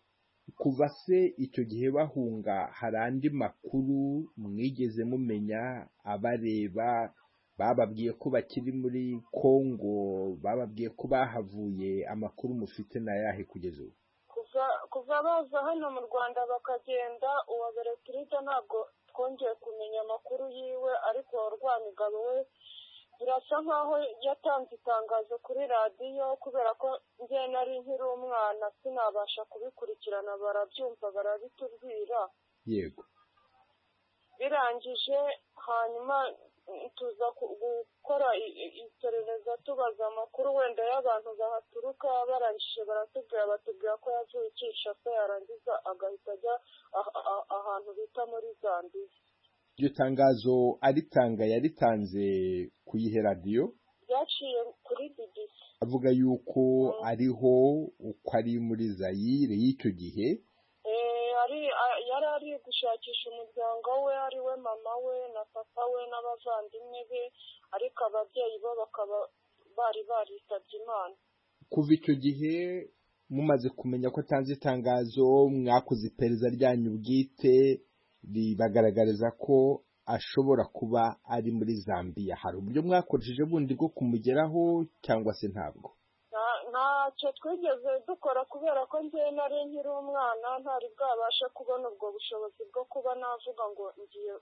kuva se icyo gihe bahunga hari andi makuru mwigeze mumenya abareba? Bababwiye ko bakiri muri Kongo, bababwiye ko bahavuye, amakuru mufite na yahe kugeza ubu? kuva baza hano mu Rwanda bakagenda, uwa Beretirida ntabwo twongeye kumenya amakuru yiwe, ariko Rwamigabo we birasa nkaho yatanze itangazo kuri radiyo, kubera ko njye nari nkiri umwana sinabasha kubikurikirana, barabyumva barabitubwira. Yego. Birangije hanyuma tuza gukora iperereza tubaza amakuru wenda y'abantu bahaturuka, barangije batubwira ko yavuye Kinshasa yarangiza agahita ajya ahantu bita muri Zambia. Iryo tangazo aritanga yaritanze ku yihe radiyo? Byaciye kuri BBC. Avuga yuko ariho uko ari muri Zaire y'icyo gihe. Yari ari gushakisha umuryango we, ari we mama we na papa we n'abavandimwe be, ariko ababyeyi bo bakaba bari baritabye Imana. Kuva icyo gihe mumaze kumenya ko atanze itangazo, mwakoze iperereza ryanyu bwite ribagaragariza ko ashobora kuba ari muri Zambia. Hari uburyo mwakoresheje bundi bwo kumugeraho cyangwa se ntabwo? Ntacyo twigeze dukora, kubera ko njye nari nkiri umwana, ntari bwabasha kubona ubwo bushobozi bwo kuba navuga ngo ngiye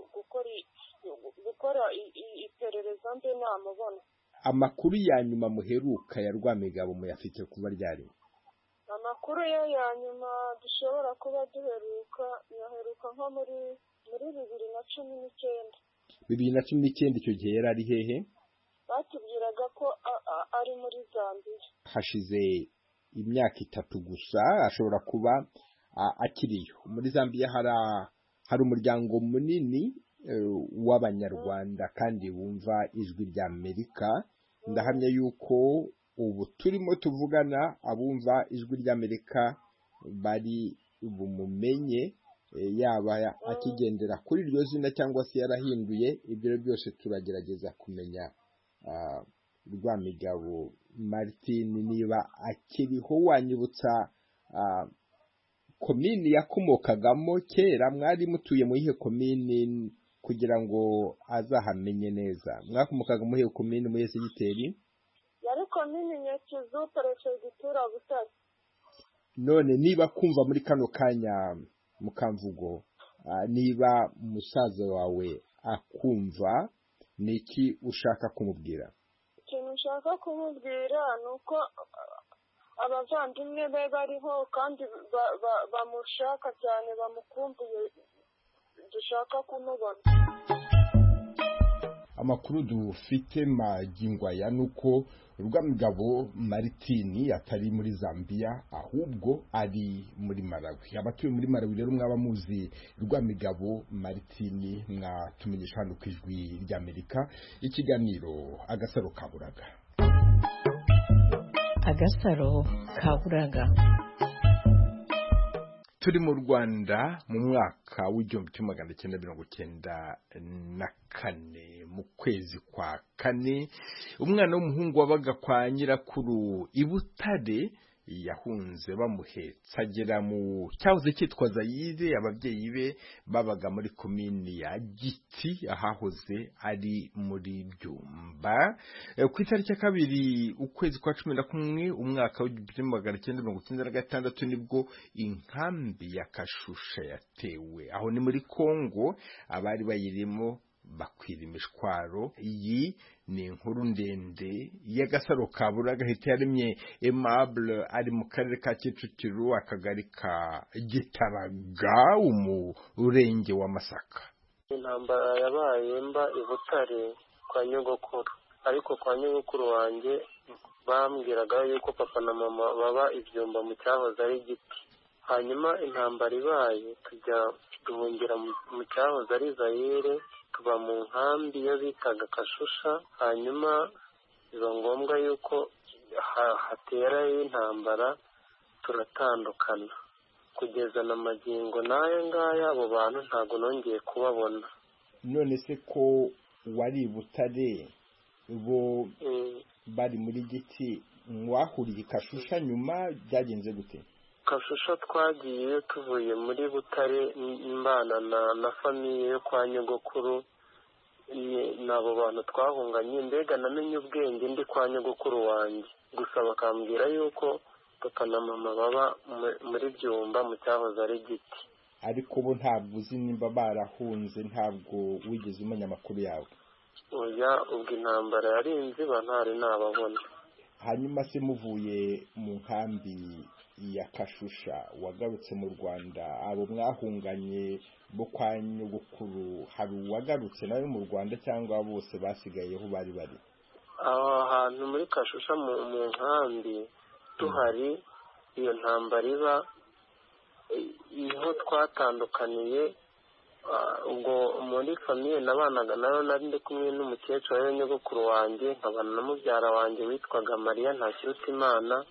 gukora iperereza mbe namubona. Amakuru ya nyuma muheruka ya Rwamigabo muyafite kuba ryari? Amakuru ye ya nyuma dushobora kuba yaheruka nko muri 2019. 2019 icyo gihe yari ari hehe? Batubwiraga ko ari muri Zambia. Hashize imyaka 3 gusa, ashobora kuba akiriyo. Muri Zambia hari umuryango munini w'Abanyarwanda kandi wumva ijwi rya Amerika. Ndahamya yuko ubu turimo tuvugana abumva ijwi rya Amerika bari bumumenye, yaba akigendera kuri iryo zina cyangwa se yarahinduye. Ibyo byose turagerageza kumenya Rwamigabo Martin niba akiriho. Wanyibutsa komini yakomokagamo kera? Mwari mutuye mu ihe komini kugira ngo azahamenye neza? Mwakomokaga mu ihe komini mu yese giteri? Yari komini Nyakizu, Perefegitura Butare. None niba kumva muri kano kanya Mukamvugo, niba musaza wawe akumva, niki ushaka kumubwira? Ikintu ushaka kumubwira ni uko abavandimwe be bariho kandi bamushaka cyane, bamukumbuye, dushaka kumubona. Amakuru dufite magingo aya nuko Rwamigabo Martin atari muri Zambia, ahubwo ari muri Malawi. Abatuye muri Malawi rero mwaba muzi Rwamigabo Martin, mwatumenyesha hano ku ijwi rya Amerika. Ikiganiro Agasaro Kaburaga. Agasaro Kaburaga. Turi mu Rwanda mu mwaka w'1994 mu kwezi kwa kane, umwana w'umuhungu wabaga kwa nyirakuru i Butare yahunze bamuhetsa agera mu cyahoze cyitwa Zaire. Ababyeyi be babaga muri komini ya Giti ahahoze ari muri Byumba. Ku itariki ya 2 ukwezi kwa 11 umwaka w'1996 nibwo inkambi ya Kashusha yatewe. Aho ni muri Kongo, abari bayirimo bakwira imishwaro. Iyi ni inkuru ndende y'Agasaro Kaburaga hita yaremye Aimable, ari mu karere ka Kicukiro, akagari ka Gitaraga, umurenge wa Masaka. Intambara yabaye mba i Butare kwa nyogokuru, ariko kwa nyogokuru wanjye bambwiraga yuko papa na mama baba ibyumba mu cyahoze ari Giti. Hanyuma intambara ibaye duhungira mu cyahoze ari Zaire, tuba mu nkambi yo bitaga Kashusha. Hanyuma biba ngombwa yuko hatera intambara, turatandukana kugeza na magingo n'aya ngaya. Abo bantu ntabwo nongeye kubabona. None se ko wari Butare, bo bari muri Giti, mwahuriye Kashusha nyuma byagenze gute? Kashusha twagiye tuvuye muri Butare mbana na famiye yo kwa nyogokuru, n'abo bantu twahunganye. Mbega namenye ubwenge ndi kwa nyogokuru wanjye, gusa bakambwira yuko papa na mama baba muri Byumba mu cyahoze ari Giti. Ariko bo ntabwo uzi nimba barahunze, ntabwo wigeze umenya amakuru yawe? Oya, ubwo intambara yarinze ntari nababona. Hanyuma se muvuye mu nkambi ya Kashusha wagarutse mu Rwanda, abo mwahunganye bo kwa nyogokuru hari uwagarutse nawe mu Rwanda cyangwa bose basigayeho bari bari? Aho hantu muri Kashusha mu nkambi tuhari, iyo ntambara iba, niho twatandukaniye. Ubwo muri famiye nabanaga nayo nari ndi kumwe n'umukecuru wa nyogokuru wanjye, nkabana na mubyara wanjye witwaga Mariya Ntakirutimana,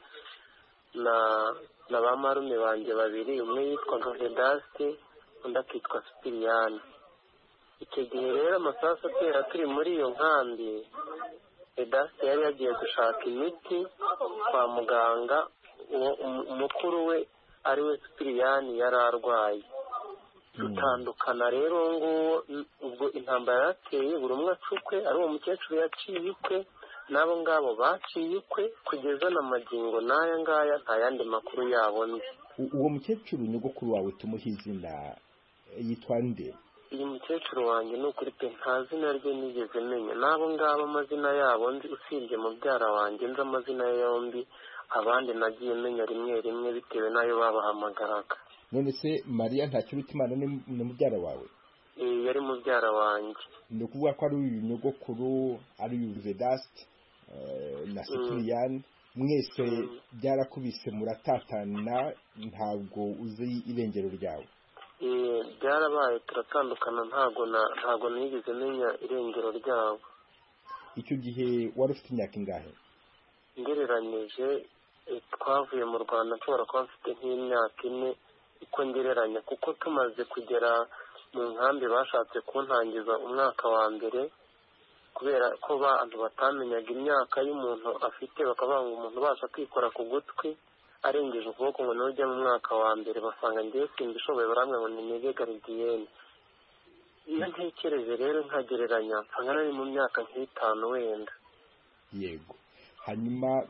na ba marume banjye babiri, umwe yitwaga Vedaste undi akitwa Sipiriyani. Icyo gihe rero amasasu atera turi muri iyo nkambi, Vedaste yari yagiye gushaka imiti kwa muganga, umukuru we ari we Sipiriyani yari arwaye. Dutandukana rero nguwo, ubwo intambara yateye buri umwe acukwe, ari uwo mukecuru yaciye ukwe, n'abo ngabo baciye ukwe, kugeza na magingo n'aya ngaya nta yandi makuru yabo nzi. Uwo mukecuru nyogokuru wawe tumuha izina yitwa nde? Uyu mukecuru wanjye ni ukuri pe nta zina rye nigeze menya, n'abo ngabo amazina yabo nzi, usibye mubyara wanjye nzi amazina ye yombi, abandi nagiye menya rimwe rimwe bitewe n'ayo babahamagaraga. None se Mariya Ntakirutimana ni mubyara wawe? Yari mubyara wanjye. Ni ukuvuga ko ari uyu nyogokuru, ari uyu Vedaste na Sipiriyani, mwese byarakubise muratatana, ntabwo uzi irengero ryawe? Byarabaye turatandukana, ntabwo nigeze menya irengero ryabo. Icyo gihe wari ufite imyaka ingahe? Ngereranyije twavuye mu Rwanda nshobora kuba mfite nk'imyaka 4 uko ngereranya, kuko tumaze kugera mu nkambi bashatse kuntangiza umwaka wa mbere, kubera ko abantu batamenyaga imyaka y'umuntu afite, bakavuga ngo umuntu ubasha kwikora ku gutwi arengeje ukuboko ngo niwe ujya mu mwaka wa mbere, basanga ngewe simbishoboye, baramwe ngo ni nige garidiyene. Iyo ntekereje rero nkagereranya nsanga nari mu myaka nk'itanu wenda. Yego. Hanyuma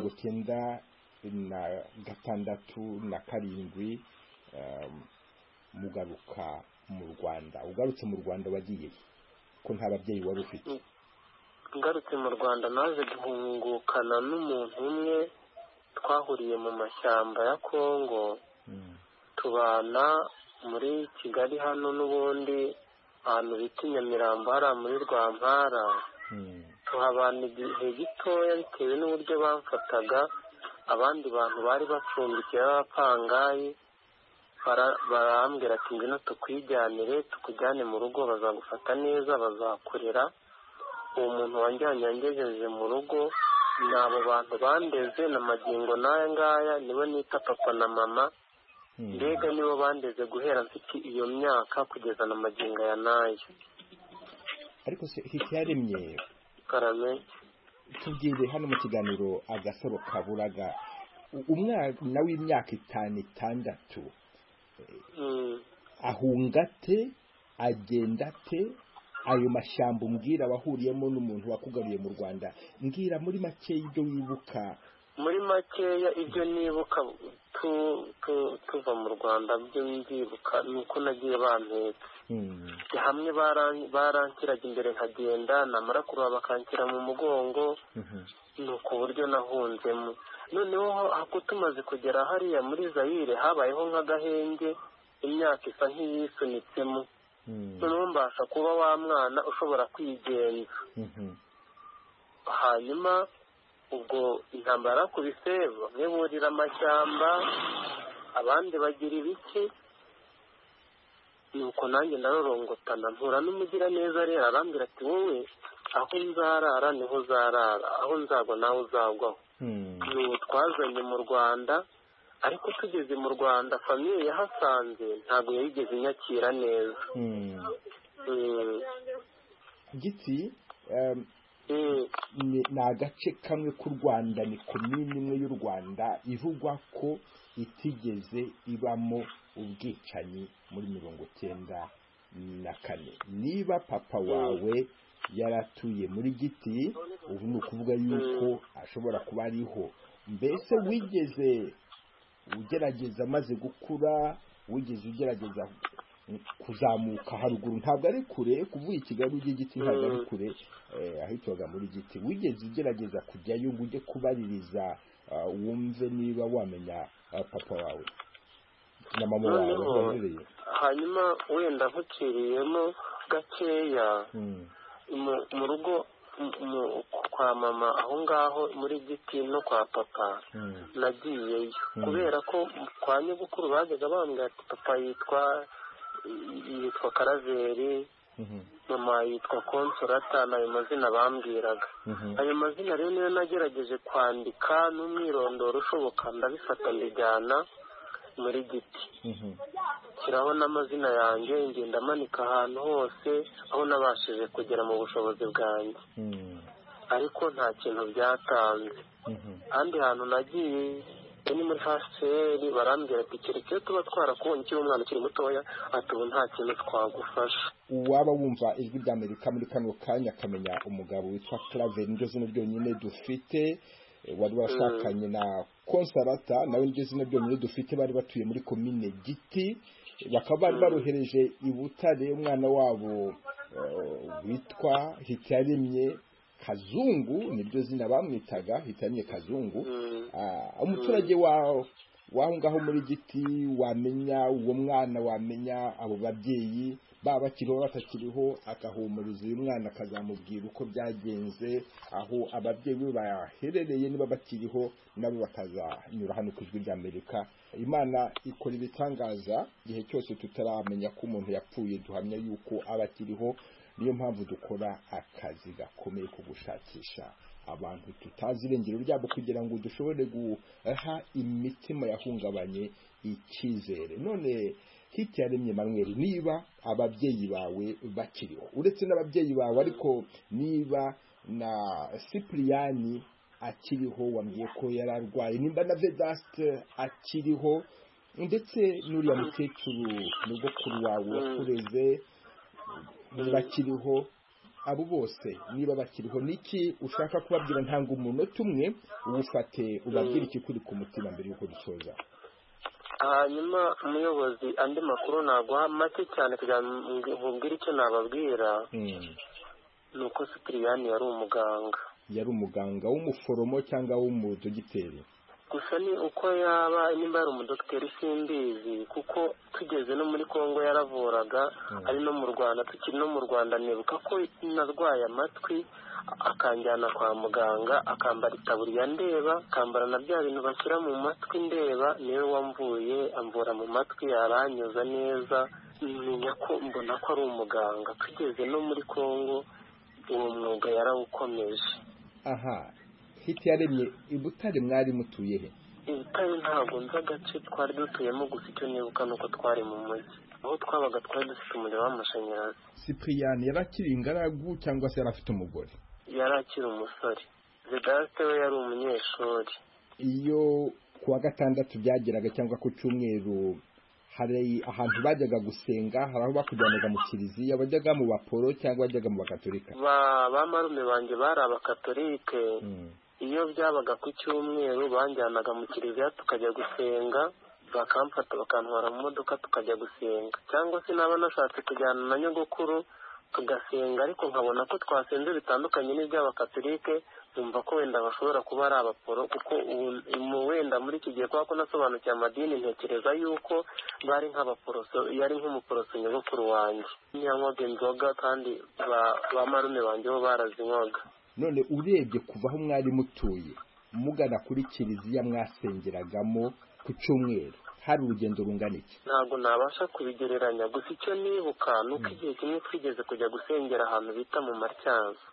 1996 na 7 mugaruka mu Rwanda. Ugarutse mu Rwanda wagiye ko nta babyeyi wari ufite? Ngarutse mu Rwanda naje guhungukana n'umuntu umwe, twahuriye mu mashyamba ya Kongo, tubana muri Kigali hano n'ubundi ahantu bita Nyamirambo hariya muri Rwampara. Tuhabana igihe gitoya bitewe n'uburyo bamfataga. Abandi bantu bari bacumbikiye b'abapangayi barambwira ati ngwino tukwijyanire, tukujyane mu rugo, bazagufata neza, bazakurera. Uwo muntu wanjyanye yangejeje mu rugo, n'abo bantu bandeze na magingo n'aya ngaya nibo nita papa na mama. Mbega nibo bandeze guhera mfite iyo myaka kugeza na magingo ya n'aya. Ariko se Hityaremye Karame, tubwire hano mu kiganiro Agasaro Kaburaga, umwana w'imyaka 5-6 ahungate, agendate, ayo mashyamba umbwira wahuriyemo n'umuntu wakugariye mu Rwanda, mbwira muri make ibyo wibuka. Muri makeya ibyo nibuka tuva mu Rwanda, byo ndibuka nuko nagiye bampetse hamwe, barankiraga imbere nkagenda, namara kuruha bakankira mu mugongo, nuko buryo nahunzemo. Noneho ako tumaze kugera hariya muri Zaire habayeho nk'agahenge, imyaka isa nk'iyisunitsemo, noneho mbasha kuba wa mwana ushobora kwigenza. Hanyuma ubwo intambara yakubise, bamwe burira amashyamba, abandi bagira ibiki, nuko nanjye narorongotana mpura n'umugira neza rero, arambwira ati wowe aho nzarara niho uzarara, aho nzagwa nawe uzagwaho. Twazanye mu Rwanda, ariko tugeze mu Rwanda famiye yahasanze ntabwo yayigeze inyakira neza. Giti, ni agace kamwe k'u Rwanda, ni komini imwe y'u Rwanda ivugwa ko itigeze ibamo ubwicanyi muri 1994. Niba papa wawe yaratuye muri Giti, ubu ni ukuvuga yuko ashobora kuba ariho. Mbese wigeze ugerageza maze gukura, wigeze ugerageza kuzamuka haruguru, ntabwo ari kure kuvuga Kigali ujye Giti, ntabwo ari kure, ahitwaga muri Giti. Wigeze ugerageza kujyayo ngo ujye kubaririza wumve niba wamenya papa wawe na mama wawe baherereye? Hanyuma wenda nkuciriyemo gakeya mu rugo kwa mama aho ngaho muri Giti no kwa papa nagiyeyo kubera ko kwa nyogokuru bajyaga bambwira ati papa yitwa Karaveri, mama yitwa Consolata, n'ayo mazina bambwiraga. Ayo mazina rero niyo nagerageje kwandika n'umwirondoro ushoboka, ndabifata mbijyana muri Giti, shyiraho n'amazina yanjye, ngenda manika ahantu hose aho nabashije kugera mu bushobozi bwanjye, ariko nta kintu byatanze. Ahandi hantu nagiye ni muri HCR, barambwira ati keretse tuba twarakubonye ukiri umwana ukiri mutoya, ati ubu nta kintu twagufasha. Waba wumva ijwi ry'Amerika muri kano kanya akamenya umugabo witwa Claver, niryo zina ryonyine dufite, wari washakanye na Consolata, nawe niryo zina ryonyine dufite, bari batuye muri komine Giti, bakaba bari barohereje i Butare umwana wabo witwa Hitiyaremye Kazungu, niryo zina bamwitaga, Hitiyaremye Kazungu. Umuturage waho ngaho muri Giti wamenya uwo mwana, wamenya abo babyeyi baba bakiriho batakiriho, agahumuriza uyu mwana, akazamubwira uko byagenze, aho ababyeyi be baherereye, niba bakiriho nabo bakazanyura hano ku ijwi ry'Amerika. Imana ikora ibitangaza igihe cyose tutaramenya ko umuntu yapfuye, duhamya yuko abakiriho. Niyo mpamvu dukora akazi gakomeye ko gushakisha abantu tutazi irengero ryabo, kugira ngo dushobore guha imitima yahungabanye icyizere. None Hitiyaremye Emmanuel, niba ababyeyi bawe bakiriho, uretse n'ababyeyi bawe, ariko niba na Cyprien akiriho, wambwiye ko yararwaye, nimba na Vedaste akiriho, ndetse n'uriya mukecuru nyogokuru wawe wakureze bakiriho, abo bose niba bakiriho, niki ushaka kubabwira? Ntanga umunota umwe uwufate ubabwire ikikuri ku mutima mbere y'uko dusoza. Hanyuma umuyobozi, andi makuru naguha make cyane kugira ngo nkubwire icyo nababwira. Ni uko Cyprien yari umuganga. Yari umuganga w'umuforomo cyangwa w'umudogiteri? Gusa ni uko yaba, nimba yari umudogiteri simbizi, kuko tugeze no muri Kongo yaravuraga, ari no mu Rwanda, tukiri no mu Rwanda nibuka ko narwaye amatwi, akanjyana kwa muganga, akambara itaburiya ndeba, akambara na bya bintu bashyira mu matwi ndeba, niwe wamvuye, amvura mu matwi, aranyuza neza, mbona ko ari umuganga. Tugeze no muri Kongo uwo mwuga yarawukomeje. Aha, Hitiyaremye, i Butare mwari mutuye he? I Butare ntabwo nzi agace twari dutuyemo, gusa icyo nibuka nuko twari mu mujyi, aho twabaga twari dufite umuriro w'amashanyarazi. Cyprien yari akiri ingaragu cyangwa se yari afite umugore? Yari akiri umusore. Vedaste we yari umunyeshuri. Iyo kuwa gatandatu byageraga cyangwa ku cyumweru, hari ahantu bajyaga gusenga, hari aho bakujyanaga mu kiliziya, bajyaga mu baporo cyangwa bajyaga mu bakatolika? Ba marume banjye bari abakatolike. Iyo byabaga ku cyumweru banjyanaga mu kiliziya tukajya gusenga, bakamfata bakantwara mu modoka tukajya gusenga, cyangwa se naba nashatse kujyana na nyogokuru tugasenga, ariko nkabona ko twasenze bitandukanye n'iby'abakatolike, numva ko wenda bashobora kuba ari abaporo, kuko wenda muri iki gihe kubera ko nasobanukiye amadini, ntekereza yuko bari nk'abaporoso, yari nk'umuporoso nyogokuru wanjye. Ntiyanywaga inzoga kandi ba marume banjye bo barazinywaga. None urebye kuva aho mwari mutuye mugana kuri kiliziya mwasengeragamo ku cyumweru, hari urugendo rungana iki? Ntabwo nabasha kubigereranya, gusa icyo nibuka nuko igihe kimwe twigeze kujya gusengera ahantu bita mu Matyazo.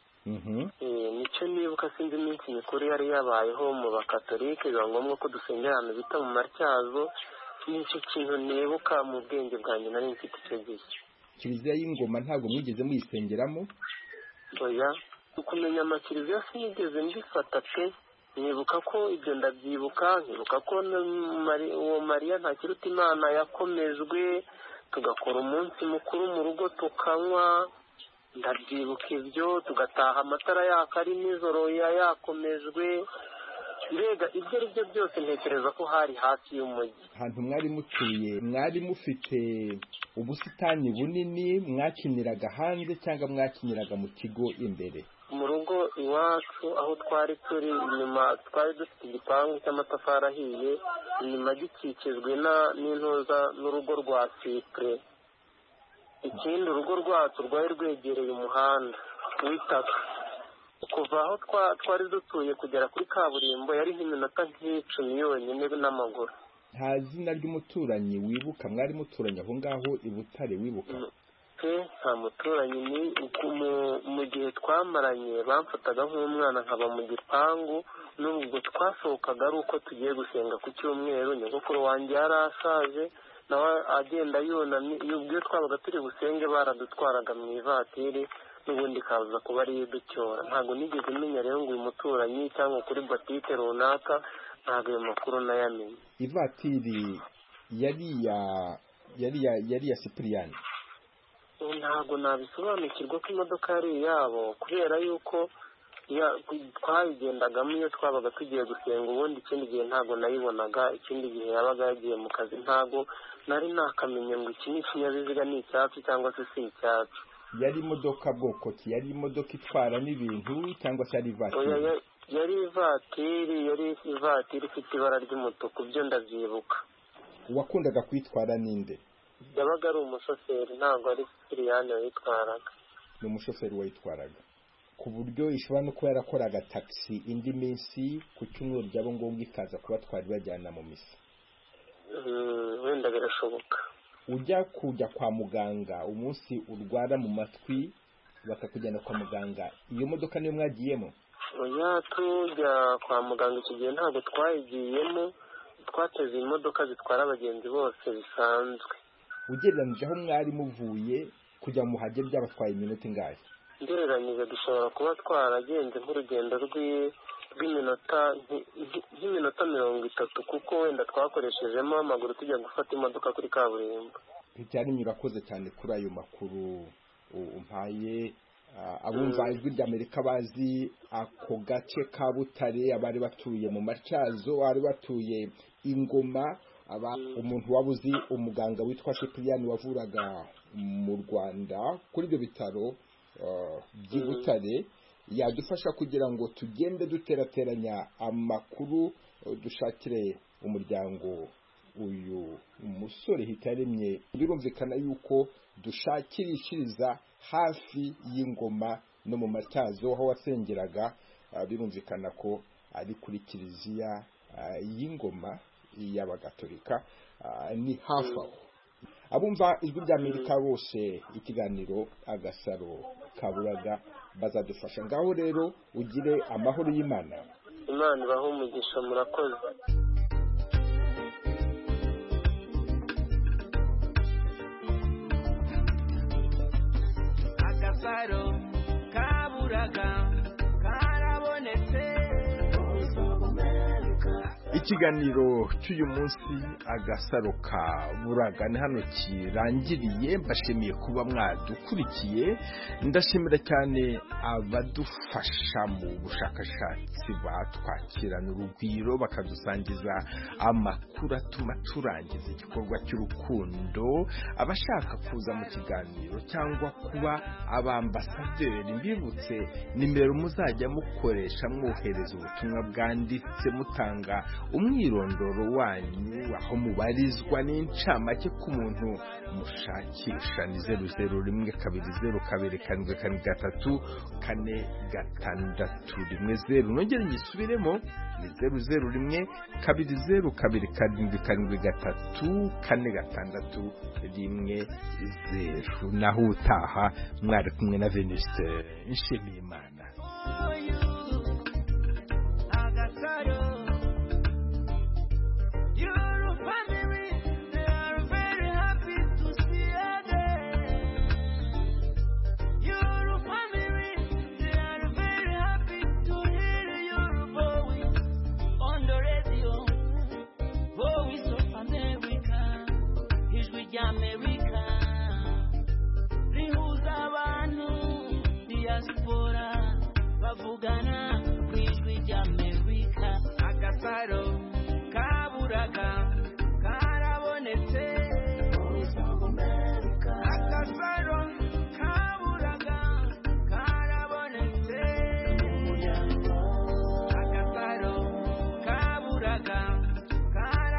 Nicyo nibuka, sinzi iminsi mikuru yari yabayeho mu bakatolike, biba ngombwa ko dusengera ahantu bita mu Matyazo. Nicyo kintu nibuka mu bwenge bwanjye nari mfite icyo gihe. Kiliziya y'Ingoma ntabwo mwigeze muyisengeramo? Oya, kumenya amakiriziya sinigeze mbifata pe. Nibuka ko ibyo ndabyibuka, nkibuka ko uwo Mariya Ntakiruta Imana yakomejwe, tugakora umunsi mukuru mu rugo tukanywa, ndabyibuka ibyo, tugataha amatara yaka ari nijoro yakomejwe. Mbega ibyo ari byo byose ntekereza ko hari hafi y'umujyi. Ahantu mwari mutuye mwari mufite ubusitani bunini, mwakiniraga hanze cyangwa mwakiniraga mu kigo imbere? Mu rugo iwacu aho twari turi inyuma, twari dufite igipangu cy'amatafari ahiye, inyuma gikikijwe n'intuza n'urugo rwa sipure. Ikindi urugo rwacu rwari rwegereye umuhanda w'itaka. Kuva aho twari dutuye kugera kuri kaburimbo yari nk'iminota nk'icumi yonyine n'amaguru. Nta zina ry'umuturanyi wibuka? Mwari muturanye aho ngaho i Butare wibuka? Nta muturanyi. Ni mu gihe twamaranye bamfataga nk'umwana nkaba mu gipangu, n'ubwo twasohokaga ari uko tugiye gusenga ku cyumweru. Nyogokuru wanjye yari ashaje nawe agenda yunamye, ubwo twabaga turi busenge baradutwaraga mu ivatiri, n'ubundi kaza kuba ari ducyora. Ntabwo nigeze menya rero ngo uyu muturanyi cyangwa kuri botike runaka, ntabwo ayo makuru nayamenye. Ivatiri yari ya Cyprien? Ntabwo nabisobanukirwa ko imodoka yari iyabo, kubera yuko twayigendagamo iyo twabaga tugiye gusenga. Ubundi ikindi gihe ntabwo nayibonaga, ikindi gihe yabaga yagiye mu kazi. Ntabwo nari nakamenya ngo iki ni ikinyabiziga, ni icyacu cyangwa se si icyacu. Yari imodoka bwoko ki? Yari imodoka itwara n'ibintu cyangwa se yari ivatiri? Yari ivatiri ifite ibara ry'umutuku, byo ndabyibuka. Wakundaga kwitwara ninde? Yabaga ari umushoferi, ntabwo ari Cyprien wayitwaraga. Ni umushoferi wayitwaraga, ku buryo ishobora no kuba yarakoraga taxi indi minsi, ku cyumweru byaba ngombwa ikaza kubatwara ibajyana mu misa. Wenda birashoboka. Ujya kwa muganga umunsi urwara mu matwi bakakujyana kwa muganga, iyo modoka niyo mwagiyemo? Oya, tujya kwa muganga icyo gihe ntabwo twayigiyemo, twateze imodoka zitwara abagenzi bose bisanzwe. Ugereranije aho mwari muvuye kujya mu Muhage byabatwaye iminota ingahe? Ngereranyije dushobora kuba twaragenze nk'urugendo rw'iminota nk'iminota 30, kuko wenda twakoreshejemo amaguru tujya gufata imodoka kuri kaburimbo. Byari murakoze cyane kuri ayo makuru umpaye. Abumva ijwi ry'Amerika bazi ako gace ka Butare, abari batuye mu Matyazo, abari batuye Ingoma, umuntu wabuzi umuganga witwa Cyprien wavuraga mu Rwanda kuri ibyo bitaro by'i Butare, yadufasha kugira ngo tugende duterateranya amakuru, dushakire umuryango uyu umusore hitaremye. Birumvikana yuko dushakirishiriza hafi y'Ingoma no mu Matyazo aho wasengeraga. Birumvikana ko ari kuri kiliziya y'Ingoma y'Abagatolika, ni hafi aho. Abumva ijwi ry'Amerika bose ikiganiro Agasaro Kaburaga bazadufasha. Ngaho rero ugire amahoro y'Imana. Imana ibahe umugisha, murakoze. Agasaro Kaburaga karabonetse. Ikiganiro cy'uyu munsi Agasaro Kaburaga ni hano kirangiriye. Mbashimiye kuba mwadukurikiye, ndashimira cyane abadufasha mu bushakashatsi batwakirana urugwiro bakadusangiza amakuru atuma turangiza igikorwa cy'urukundo. Abashaka kuza mu kiganiro cyangwa kuba abambasaderi, mbibutse nimero muzajya mukoresha mwohereza ubutumwa bwanditse mutanga umwirondoro wanyu, aho mubarizwa n'incamake ku muntu mushakisha. Ni 001-202-3 nongere nyisubiremo, ni 001-202-203-4 naho utaha mwari kumwe na Venuste Nshimiyimana.